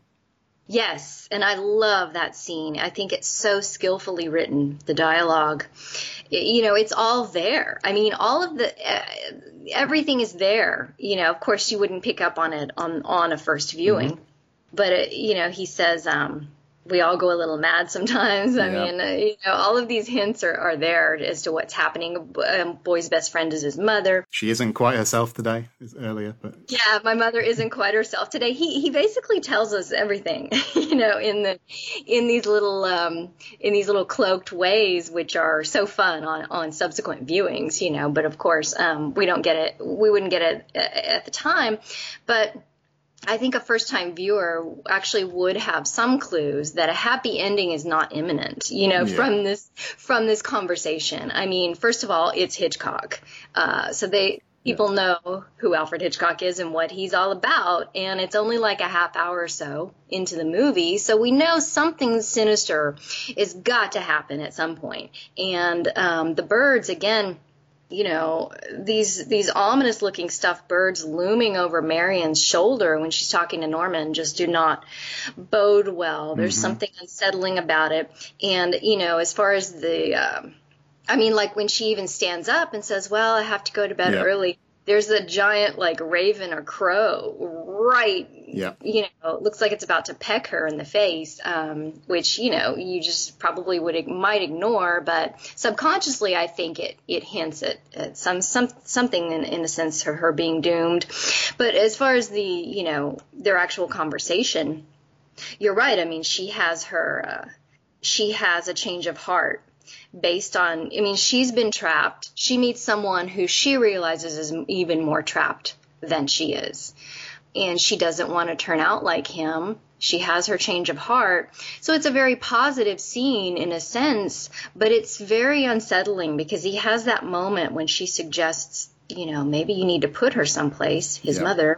Yes, and I love that scene. I think it's so skillfully written, the dialogue. It, you know, it's all there. I mean, all of the, uh, everything is there. You know, of course you wouldn't pick up on it on, on a first viewing. Mm-hmm. But, it, you know, he says, um, we all go a little mad sometimes. I Yeah. mean, uh, you know, all of these hints are, are there as to what's happening. A boy's best friend is his mother. She isn't quite herself today, earlier, but Yeah, my mother isn't quite herself today. He he basically tells us everything, you know, in the in these little um in these little cloaked ways, which are so fun on, on subsequent viewings, you know. But of course, um, we don't get it. We wouldn't get it at the time, but I think a first-time viewer actually would have some clues that a happy ending is not imminent, you know, Yeah. from this from this conversation. I mean, first of all, it's Hitchcock, uh, so they people know who Alfred Hitchcock is and what he's all about, and it's only like a half hour or so into the movie, so we know something sinister is got to happen at some point. And um, the birds, again, you know, these these ominous looking stuffed birds looming over Marion's shoulder when she's talking to Norman just do not bode well. There's Mm-hmm. something unsettling about it. And, you know, as far as the, um, I mean, like when she even stands up and says, well, I have to go to bed Yeah. early. There's a giant like raven or crow right, Yeah. you know, it looks like it's about to peck her in the face, um, which, you know, you just probably would might ignore, but subconsciously I think it, it hints at, at some, some something in, in the sense of her being doomed. But as far as the, you know, their actual conversation, you're right. I mean, she has her, uh, she has a change of heart. Based on, I mean, she's been trapped. She meets someone who she realizes is even more trapped than she is. And she doesn't want to turn out like him. She has her change of heart. So it's a very positive scene in a sense, but it's very unsettling because he has that moment when she suggests, you know, maybe you need to put her someplace, his Yeah. mother.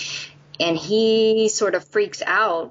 And he sort of freaks out.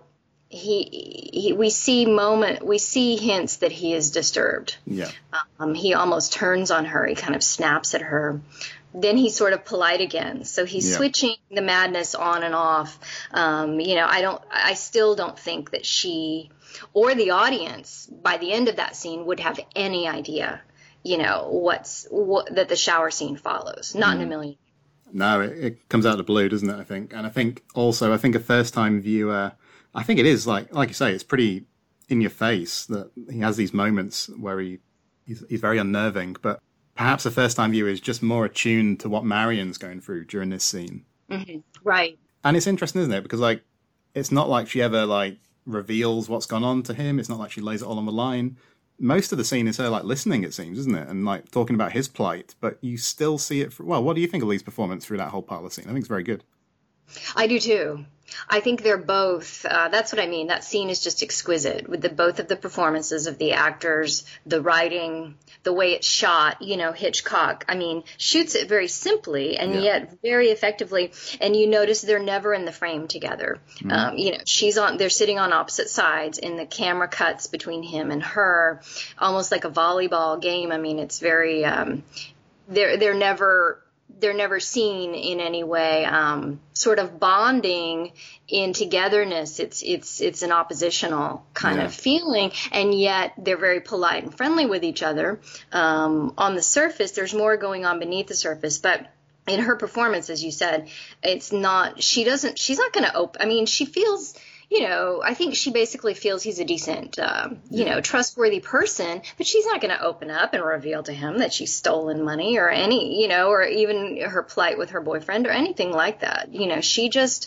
He, he, we see moment, we see hints that he is disturbed. yeah. Um, he almost turns on her. He kind of snaps at her. then he's sort of polite again. So he's Yeah. switching the madness on and off. Um, you know, I don't, I still don't think that she or the audience by the end of that scene would have any idea, you know, what's what, that the shower scene follows. Not mm. in a million. No, it, it comes out of the blue, doesn't it? I think, and I think also, I think a first-time viewer, I think it is like, like you say, it's pretty in your face that he has these moments where he he's, he's very unnerving. But perhaps a first-time viewer is just more attuned to what Marion's going through during this scene. Mm-hmm. Right. And it's interesting, isn't it? Because like, it's not like she ever like reveals what's gone on to him. It's not like she lays it all on the line. Most of the scene is her like listening, it seems, isn't it? And like talking about his plight, but you still see it. For, well, what do you think of Lee's performance through that whole part of the scene? I think it's very good. I do too. I think they're both, uh, that's what I mean. That scene is just exquisite with the both of the performances of the actors, the writing, the way it's shot. You know, Hitchcock, I mean, shoots it very simply and yeah. yet very effectively. And you notice they're never in the frame together. Mm-hmm. Um, you know, she's on, they're sitting on opposite sides and the camera cuts between him and her, almost like a volleyball game. I mean, it's very, um, they're, they're never, they're never seen in any way, um, sort of bonding in togetherness. It's, it's, it's an oppositional kind yeah. of feeling. And yet they're very polite and friendly with each other. Um, on the surface, there's more going on beneath the surface, but in her performance, as you said, it's not, she doesn't, she's not going to open. I mean, she feels, you know, I think she basically feels he's a decent, uh, you know, trustworthy person, but she's not going to open up and reveal to him that she's stolen money or any, you know, or even her plight with her boyfriend or anything like that. You know, she just,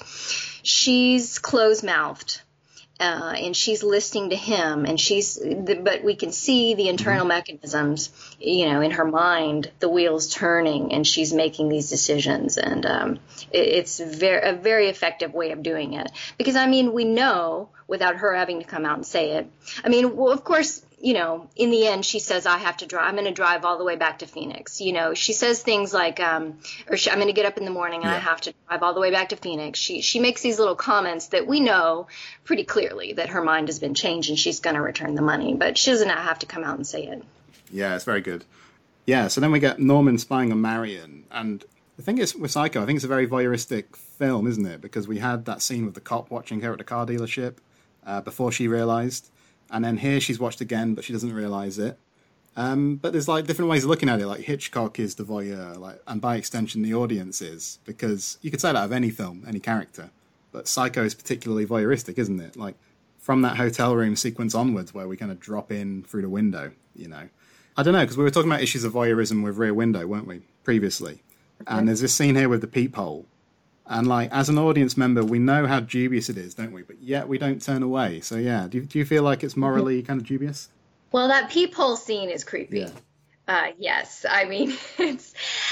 she's closed-mouthed. Uh, and she's listening to him, and she's, but we can see the internal mm-hmm. mechanisms, you know, in her mind, the wheels turning, and she's making these decisions, and um, it, it's very, a very effective way of doing it. Because, I mean, we know, without her having to come out and say it, I mean, well, of course, you know, in the end, she says, I have to drive, I'm going to drive all the way back to Phoenix. You know, she says things like, um, or she, I'm going to get up in the morning and yeah. I have to drive all the way back to Phoenix. She, she makes these little comments that we know pretty clearly that her mind has been changed and she's going to return the money, but she doesn't have to come out and say it. Yeah, it's very good. Yeah. So then we get Norman spying on Marion. And the thing is with Psycho, I think it's a very voyeuristic film, isn't it? Because we had that scene with the cop watching her at the car dealership uh, before she realized. And then here she's watched again, but she doesn't realize it. Um, but there's like different ways of looking at it. Like Hitchcock is the voyeur, like, and by extension the audience is, because you could say that of any film, any character. But Psycho is particularly voyeuristic, isn't it? Like from that hotel room sequence onwards, where we kind of drop in through the window. You know, I don't know, because we were talking about issues of voyeurism with Rear Window, weren't we, previously? Okay. And there's this scene here with the peephole. And, like, as an audience member, we know how dubious it is, don't we? But yet we don't turn away. So, yeah, do you, do you feel like it's morally kind of dubious? Well, that peephole scene is creepy. Yeah. Uh, yes. I mean, it's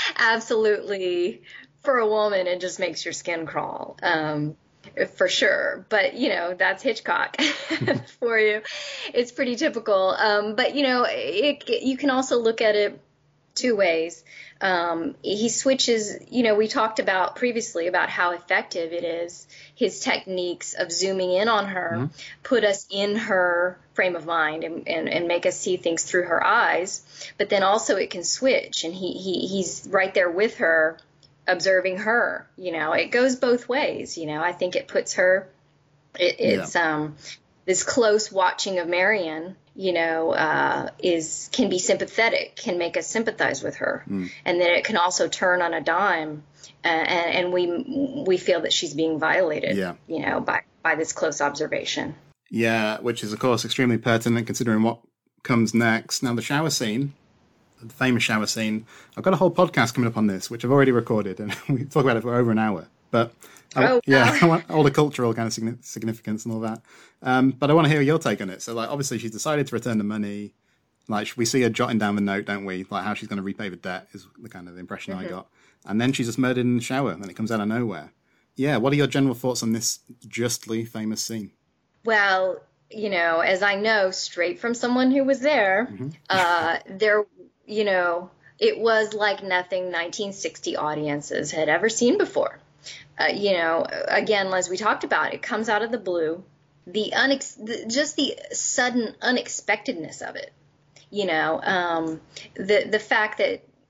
absolutely, for a woman, it just makes your skin crawl, um, for sure. But, you know, that's Hitchcock for you. It's pretty typical. Um, but, you know, it, you can also look at it two ways. Um, he switches, you know, we talked about previously about how effective it is. His techniques of zooming in on her mm-hmm. put us in her frame of mind and, and, and make us see things through her eyes. But then also it can switch, and he, he he's right there with her, observing her. You know, it goes both ways. You know, I think it puts her, it, it's yeah. um this close watching of Marion, you know, uh, is can be sympathetic, can make us sympathize with her. Mm. And then it can also turn on a dime, uh, and, and we we feel that she's being violated, yeah. you know, by, by this close observation. Yeah, which is, of course, extremely pertinent considering what comes next. Now, the shower scene, the famous shower scene, I've got a whole podcast coming up on this, which I've already recorded, and we talk about it for over an hour. But I, oh, yeah, wow. I want all the cultural kind of significance and all that. Um, but I want to hear your take on it. So, like, obviously, she's decided to return the money. Like, we see her jotting down the note, don't we? Like, how she's going to repay the debt is the kind of impression mm-hmm. I got. And then she's just murdered in the shower, and it comes out of nowhere. Yeah, what are your general thoughts on this justly famous scene? Well, you know, as I know, straight from someone who was there, mm-hmm. uh, there, you know, it was like nothing nineteen sixty audiences had ever seen before. Uh, you know, again, as we talked about, it comes out of the blue, the, unex- the just the sudden unexpectedness of it. You know, um, the the fact that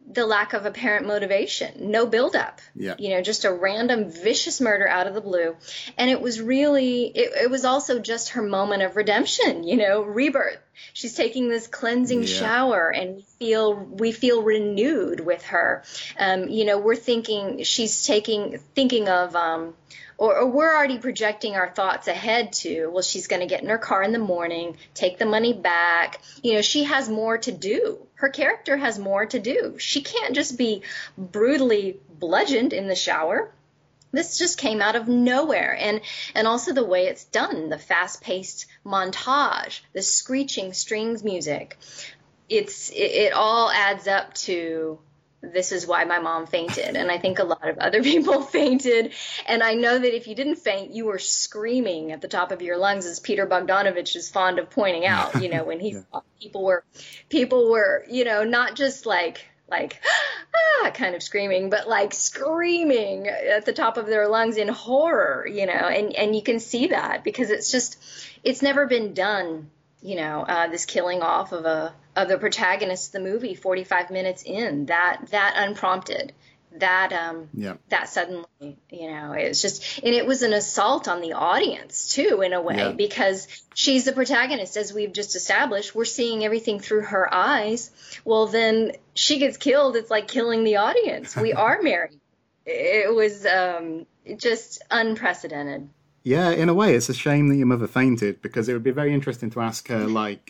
the lack of apparent motivation, no buildup, yeah. you know, just a random vicious murder out of the blue. And it was really, it, it was also just her moment of redemption, you know, rebirth. She's taking this cleansing yeah. shower, and we feel, we feel renewed with her. Um, you know, we're thinking she's taking, thinking of, um, Or, or we're already projecting our thoughts ahead to, well, she's going to get in her car in the morning, take the money back. You know, she has more to do. Her character has more to do. She can't just be brutally bludgeoned in the shower. This just came out of nowhere. And, and also the way it's done, the fast-paced montage, the screeching strings music. It's, it, it all adds up to, this is why my mom fainted. And I think a lot of other people fainted. And I know that if you didn't faint, you were screaming at the top of your lungs, as Peter Bogdanovich is fond of pointing out, you know, when he yeah. people were, people were, you know, not just like, like, ah, kind of screaming, but like screaming at the top of their lungs in horror, you know, and, and you can see that because it's just, it's never been done, you know, uh, this killing off of a, of the protagonist of the movie forty-five minutes in, that that unprompted, that um yeah. that suddenly, you know, it's just, and it was an assault on the audience too, in a way, yeah. because she's the protagonist, as we've just established. We're seeing everything through her eyes. Well, then she gets killed. It's like killing the audience. We are married. It was um just unprecedented. Yeah, in a way, it's a shame that your mother fainted, because it would be very interesting to ask her, like,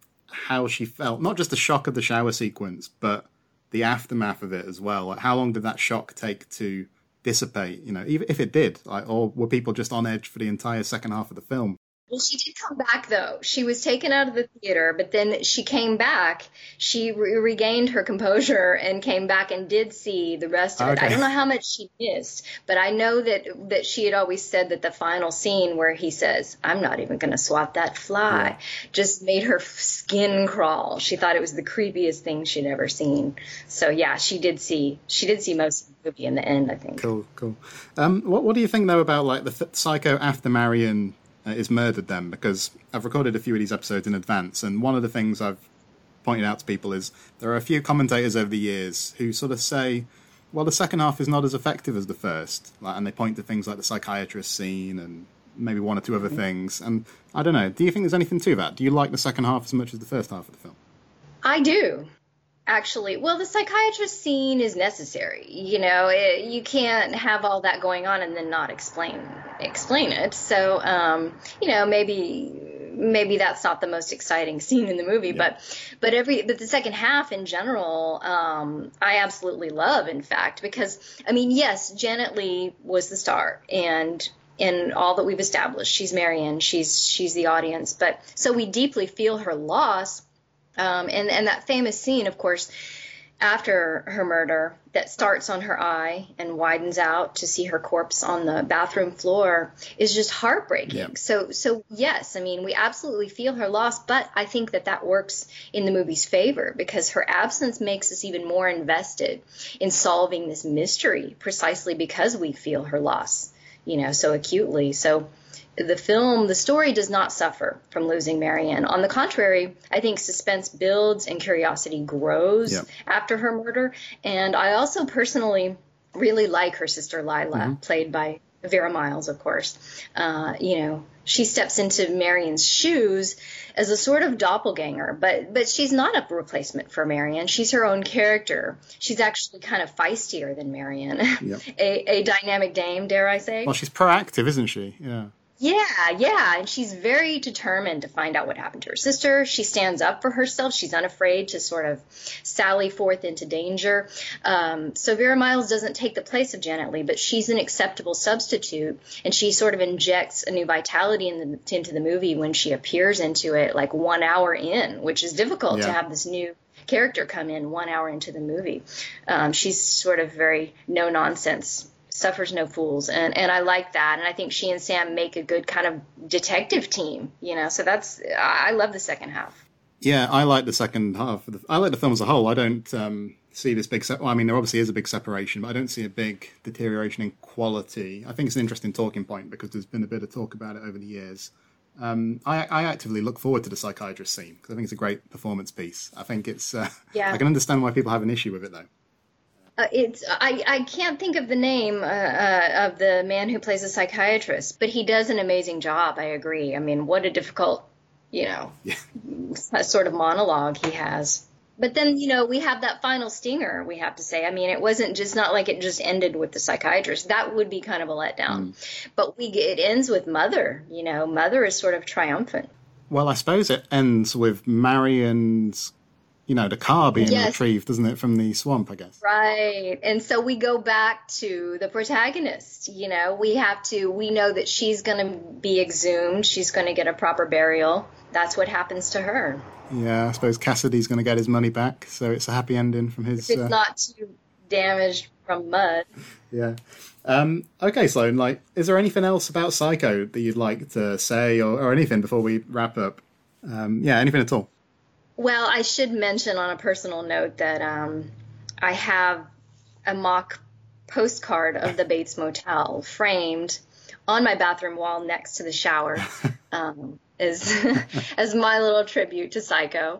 how she felt, not just the shock of the shower sequence, but the aftermath of it as well. Like, how long did that shock take to dissipate, you know, even if it did, like, or were people just on edge for the entire second half of the film? Well, she did come back, though. She was taken out of the theater, but then she came back. She re- regained her composure and came back and did see the rest of Okay. it. I don't know how much she missed, but I know that that she had always said that the final scene where he says, "I'm not even going to swat that fly," yeah. just made her skin crawl. She thought it was the creepiest thing she'd ever seen. So, yeah, she did see she did see most of the movie in the end, I think. Cool, cool. Um, what, what do you think, though, about like the th- Psycho after Marion Uh, is murdered then? Because I've recorded a few of these episodes in advance, and one of the things I've pointed out to people is there are a few commentators over the years who sort of say, well, the second half is not as effective as the first, like, and they point to things like the psychiatrist scene and maybe one or two other things. And I don't know, do you think there's anything to that? Do you like the second half as much as the first half of the film? I do. Actually, well, the psychiatrist scene is necessary. You know, it, you can't have all that going on and then not explain explain it. So, um, you know, maybe maybe that's not the most exciting scene in the movie, yeah. but but every but the second half in general, um, I absolutely love. In fact, because I mean, yes, Janet Leigh was the star, and in all that we've established, she's Marion, she's she's the audience, but so we deeply feel her loss. Um, and, and that famous scene, of course, after her murder that starts on her eye and widens out to see her corpse on the bathroom floor is just heartbreaking. Yeah. So, so yes, I mean, we absolutely feel her loss, but I think that that works in the movie's favor because her absence makes us even more invested in solving this mystery precisely because we feel her loss, you know, so acutely. So the film, the story does not suffer from losing Marianne. On the contrary, I think suspense builds and curiosity grows yeah. after her murder. And I also personally really like her sister Lila, mm-hmm. played by Vera Miles, of course. Uh, you know, she steps into Marianne's shoes as a sort of doppelganger, but but she's not a replacement for Marianne. She's her own character. She's actually kind of feistier than Marianne. Yep. a, a dynamic dame, dare I say. Well, she's proactive, isn't she? Yeah. Yeah, yeah, and she's very determined to find out what happened to her sister. She stands up for herself. She's unafraid to sort of sally forth into danger. Um, so Vera Miles doesn't take the place of Janet Leigh, but she's an acceptable substitute, and she sort of injects a new vitality in the, into the movie when she appears into it like one hour in, which is difficult yeah. to have this new character come in one hour into the movie. Um, she's sort of very no-nonsense, suffers no fools, and and I like that, and I think she and Sam make a good kind of detective team, you know. So that's I love the second half. Yeah, I like the second half. Of the, I like the film as a whole. I don't um, see this big. Se- well, I mean, there obviously is a big separation, but I don't see a big deterioration in quality. I think it's an interesting talking point because there's been a bit of talk about it over the years. Um, I, I actively look forward to the psychiatrist scene because I think it's a great performance piece. I think it's. Uh, yeah. I can understand why people have an issue with it though. Uh, it's I, I can't think of the name uh, uh, of the man who plays a psychiatrist, but he does an amazing job. I agree. I mean, what a difficult, you know, Yeah. sort of monologue he has. But then, you know, we have that final stinger, we have to say. I mean, it wasn't just not like it just ended with the psychiatrist. That would be kind of a letdown. Mm. But we it ends with Mother. You know, Mother is sort of triumphant. Well, I suppose it ends with Marion's, you know, the car being yes. retrieved, doesn't it, from the swamp, I guess. Right. And so we go back to the protagonist. You know, we have to, we know that she's going to be exhumed. She's going to get a proper burial. That's what happens to her. Yeah, I suppose Cassidy's going to get his money back, so it's a happy ending from his... If it's uh... not too damaged from mud. Yeah. Um, okay, Sloan, like, is there anything else about Psycho that you'd like to say or, or anything before we wrap up? Um, yeah, anything at all? Well, I should mention on a personal note that um, I have a mock postcard of the Bates Motel framed on my bathroom wall next to the shower. Um As, as my little tribute to Psycho.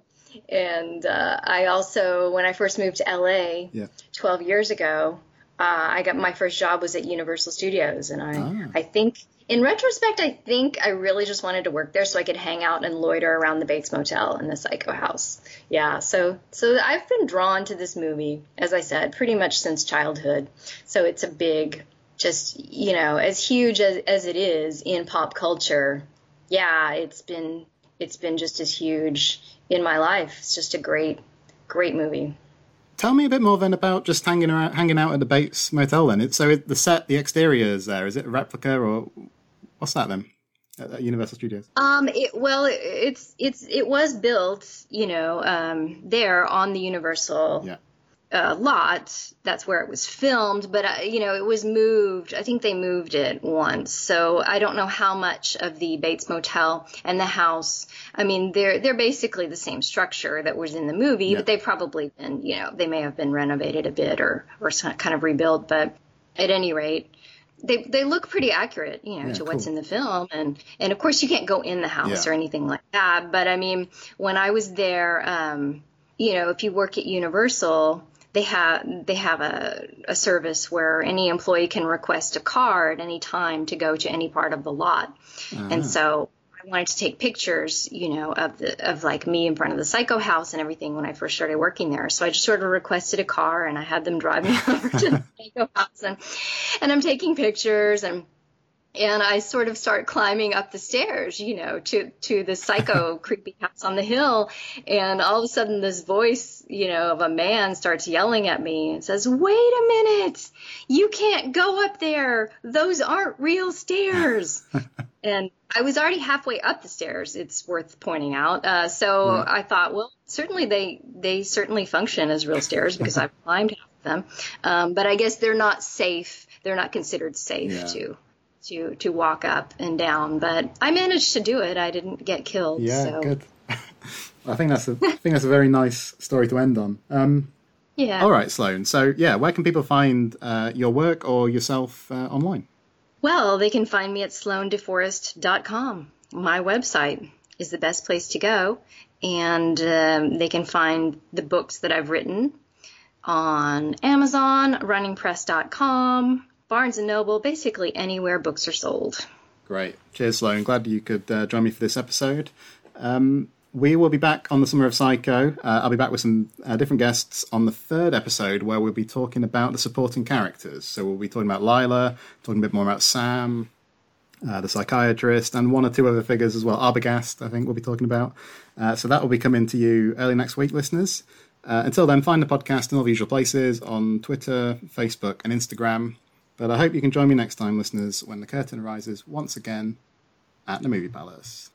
And uh, I also, when I first moved to L A yeah. twelve years ago, uh, I got my first job was at Universal Studios. And I, ah. I think, in retrospect, I think I really just wanted to work there so I could hang out and loiter around the Bates Motel and the Psycho house. Yeah, so so I've been drawn to this movie, as I said, pretty much since childhood. So it's a big, just, you know, as huge as, as it is in pop culture, yeah, it's been it's been just as huge in my life. It's just a great, great movie. Tell me a bit more then about just hanging around, hanging out at the Bates Motel. Then, it's, so it, the set, the exterior is there. Is it a replica or what's that then? At, at Universal Studios. Um, it, well, it, it's it's it was built, you know, um, there on the Universal. Yeah. Uh, lot. That's where it was filmed, but uh, you know, it was moved. I think they moved it once, so I don't know how much of the Bates Motel and the house. I mean, they're they're basically the same structure that was in the movie, yeah. but they've probably been, you know, they may have been renovated a bit or or kind of rebuilt. But at any rate, they they look pretty accurate, you know, yeah, to cool. what's in the film. And and of course, you can't go in the house yeah. or anything like that. But I mean, when I was there, um, you know, if you work at Universal, They have they have a, a service where any employee can request a car at any time to go to any part of the lot. Uh-huh. And so I wanted to take pictures, you know, of the of like me in front of the Psycho house and everything when I first started working there. So I just sort of requested a car and I had them drive me over to the Psycho house and, and I'm taking pictures and And I sort of start climbing up the stairs, you know, to, to the Psycho creepy house on the hill. And all of a sudden this voice, you know, of a man starts yelling at me and says, "Wait a minute, you can't go up there. Those aren't real stairs." And I was already halfway up the stairs, it's worth pointing out. Uh, so yeah. I thought, well, certainly they, they certainly function as real stairs because I've climbed half of them. Um, but I guess they're not safe. They're not considered safe yeah. to. to to walk up and down, but I managed to do it. I didn't get killed. Yeah, so. Good. I think that's a I think that's a very nice story to end on. Um, yeah. All right, Sloan. So yeah, where can people find uh, your work or yourself uh, online? Well, they can find me at sloan deforest dot com. My website is the best place to go, and um, they can find the books that I've written on Amazon, running press dot com. Barnes and Noble, basically anywhere books are sold. Great. Cheers, Sloan. Glad you could uh, join me for this episode. Um, we will be back on the Summer of Psycho. Uh, I'll be back with some uh, different guests on the third episode where we'll be talking about the supporting characters. So we'll be talking about Lila, talking a bit more about Sam, uh, the psychiatrist, and one or two other figures as well. Arbogast, I think we'll be talking about. Uh, so that will be coming to you early next week, listeners. Uh, until then, find the podcast in all the usual places on Twitter, Facebook, and Instagram. But I hope you can join me next time, listeners, when the curtain rises once again at the Movie Palace.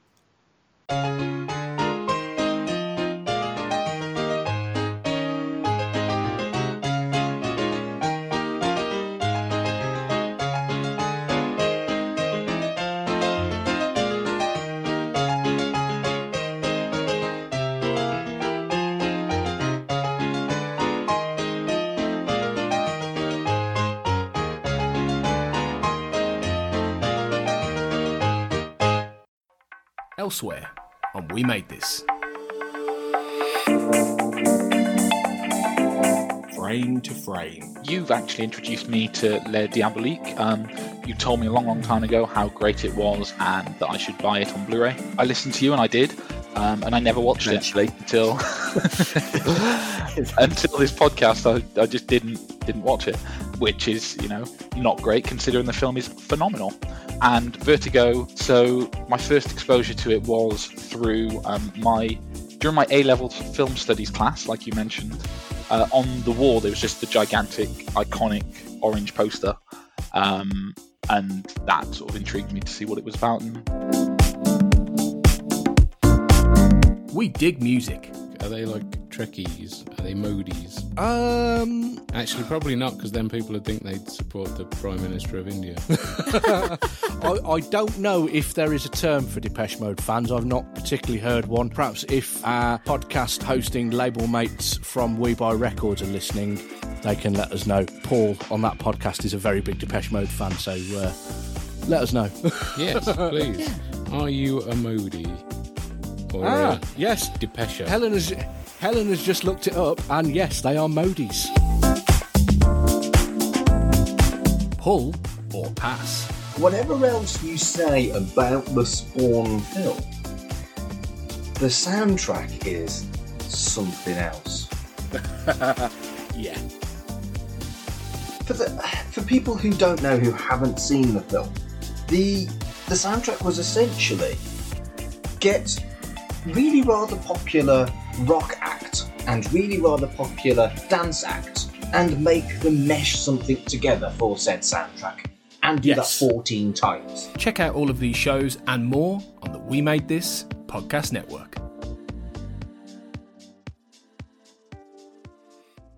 Elsewhere on We Made This. frame to frame. You've actually introduced me to Le Diabolique. Um, you told me a long, long time ago how great it was and that I should buy it on Blu-ray. I listened to you and I did, um, and I never watched Eventually. it until until this podcast. I, I just didn't didn't watch it, which is, you know, not great considering the film is phenomenal. And Vertigo, so my first exposure to it was through um, my during my A-level film studies class, like you mentioned. Uh, on the wall there was just the gigantic, iconic orange poster, um, and that sort of intrigued me to see what it was about. And... We dig music. Are they like Trekkies? Are they Modies? Um, Actually, probably not, because then people would think they'd support the Prime Minister of India. I, I don't know if there is a term for Depeche Mode fans. I've not particularly heard one. Perhaps if our podcast hosting label mates from We Buy Records are listening, they can let us know. Paul on that podcast is a very big Depeche Mode fan, so uh, let us know. Yes, please. Are you a Modi? Or ah, a yes. Depeche? Helen has, Helen has just looked it up, and yes, they are Modis. Pull or pass? Whatever else you say about the Spawn film, the soundtrack is something else. Yeah. For the for people who don't know, who haven't seen the film, the the soundtrack was essentially get really rather popular rock act and really rather popular dance act and make them mesh something together for said soundtrack, and do Yes. that fourteen times. Check out all of these shows and more on the We Made This podcast network.